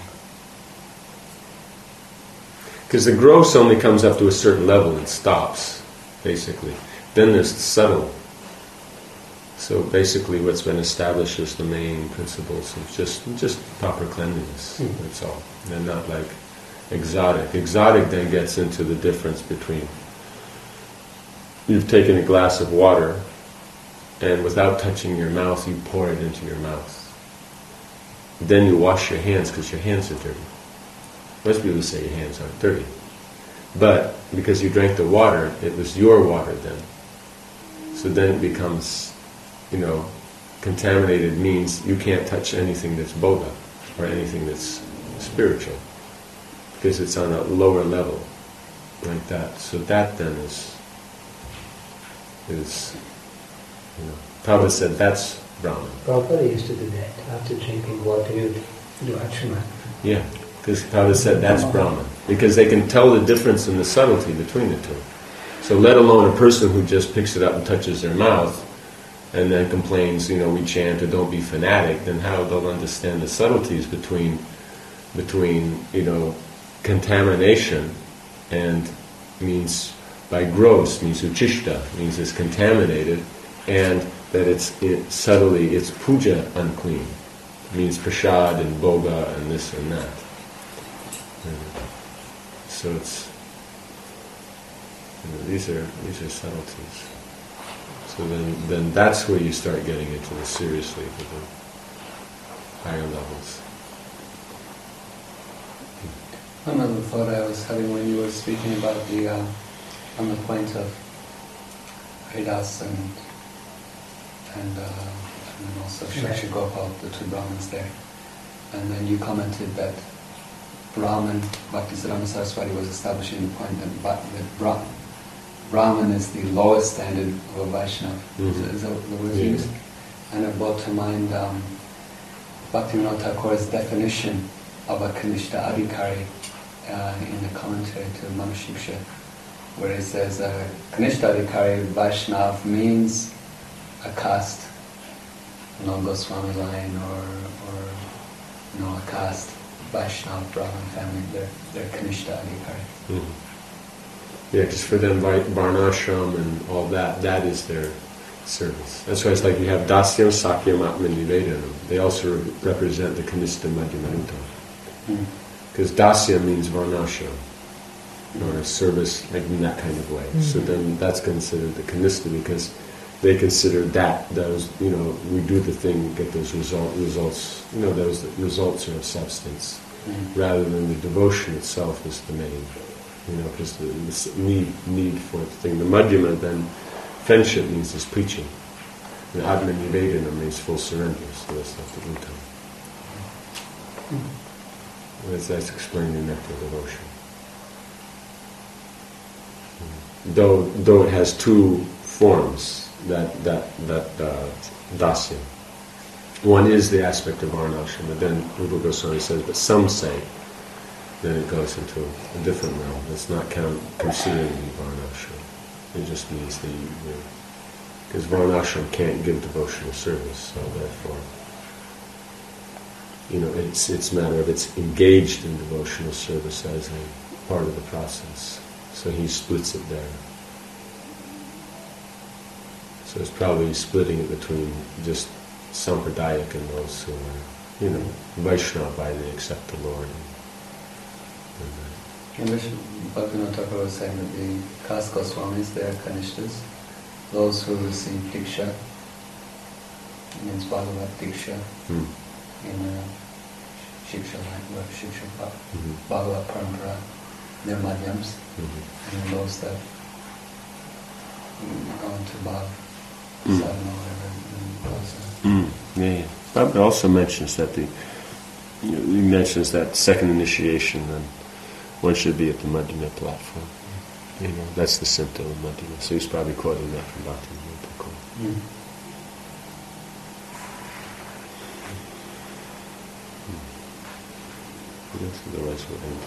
Because the gross only comes up to a certain level and stops, basically. Then there's the subtle. So basically what's been established is the main principles of just just proper cleanliness, Mm. that's all. And not like exotic. Exotic then gets into the difference between you've taken a glass of water and without touching your mouth you pour it into your mouth. Then you wash your hands because your hands are dirty. Most people say your hands aren't dirty. But because you drank the water, it was your water then. So then it becomes, you know, contaminated means you can't touch anything that's boga or anything that's spiritual because it's on a lower level like that. So that then is, is you know, Prabhupada said that's Brahman. Prabhupada used to do that. After drinking water, he would do Achama. Yeah, because Prabhupada said that's Brahman. Because they can tell the difference in the subtlety between the two. So let alone a person who just picks it up and touches their mouth and then complains, you know, we chant or don't be fanatic, then how they'll understand the subtleties between, between you know, contamination and means, by gross, means uchishta, means it's contaminated, and that it's it, subtly, it's puja unclean, means prasad and boga and this and that. And so it's, you know, these are these are subtleties. So then, then that's where you start getting into the seriously with the higher levels. Another thought I was having when you were speaking about the, uh, on the point of Haridas and and, uh, and then also Shakshi Gopal, the two Brahmins there. And then you commented that Brahman, Bhaktisiddhanta Saraswati was establishing the point that, Bha- that Bra- Brahman is the lowest standard of a Vaishnava. Mhm. Is, is that the word Yeah. used? And it brought to mind um, Bhaktivinoda Thakur's definition of a Kanishta Adhikari uh, in the commentary to Manushiksha, where he says uh, Kanishta Adhikari Vaishnav means a caste, no Goswami line or, or you know, a caste, Vaishnav Brahmin family, they're, they're Kanishta Adhikari. Mm-hmm. Yeah, because for them, Vi- Varnashram and all that, that is their service. That's why it's like you have Dasyam, Sakyam, Atman, Nivedanam. They also re- represent the Kanishta Madhyamanutam. Because Dasyam means Varnashram, or service, like in that kind of way. Mm-hmm. So then that's considered the Kanishta because they consider that, those, you know, we do the thing, get those result, results, you know, those results are of substance, Mm-hmm. rather than the devotion itself is the main, you know, because the, the need, need for the thing. The Madhyama then, friendship means is preaching. The Atman Nivedana means full surrender, so that's not the Uttama. Mm-hmm. That's, that's explained in Nectar Devotion. Mm. Though, though it has two forms, that that that uh, dasya. One is the aspect of Varnashram, but then Rupa Goswami says, but some say, then it goes into a different realm. It's not count, considered to be Varnashram. It just means the, because Varnashram can't give devotional service, so therefore, you know, it's it's a matter of it's engaged in devotional service as a part of the process. So he splits it there. So it's probably splitting it between just Sampradayak and those who are, you know, Vaishnava, they accept the Lord. In which Bhaktivinoda Thakur was saying that the caste Goswamis, they are Kanishtas, those who receive Diksha, means Bhagavad Diksha, Hmm. in uh, Shiksha, like what Shiksha, Mhm. Bhagavad Parampara, they're Madhyams, Mhm. and those that mm, go into Bhav, Mm. sadhana, whatever, and those, uh, Mm. Yeah, yeah. Bhagavad also mentions that the, you know, he mentions that second initiation, and one should be at the Madhyama platform. You know, that's the symptom of Madhyama. So he's probably quoting that from Bhaktivinoda Thakur. mm. Yes, otherwise we'll end.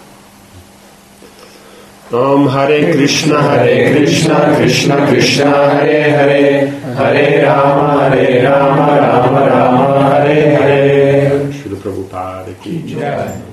Om Hare Krishna, Hare Krishna, Krishna Krishna, Hare Hare, Hare Rama, Hare Rama, Rama Rama, Hare Hare. Srila Prabhupada ki jai.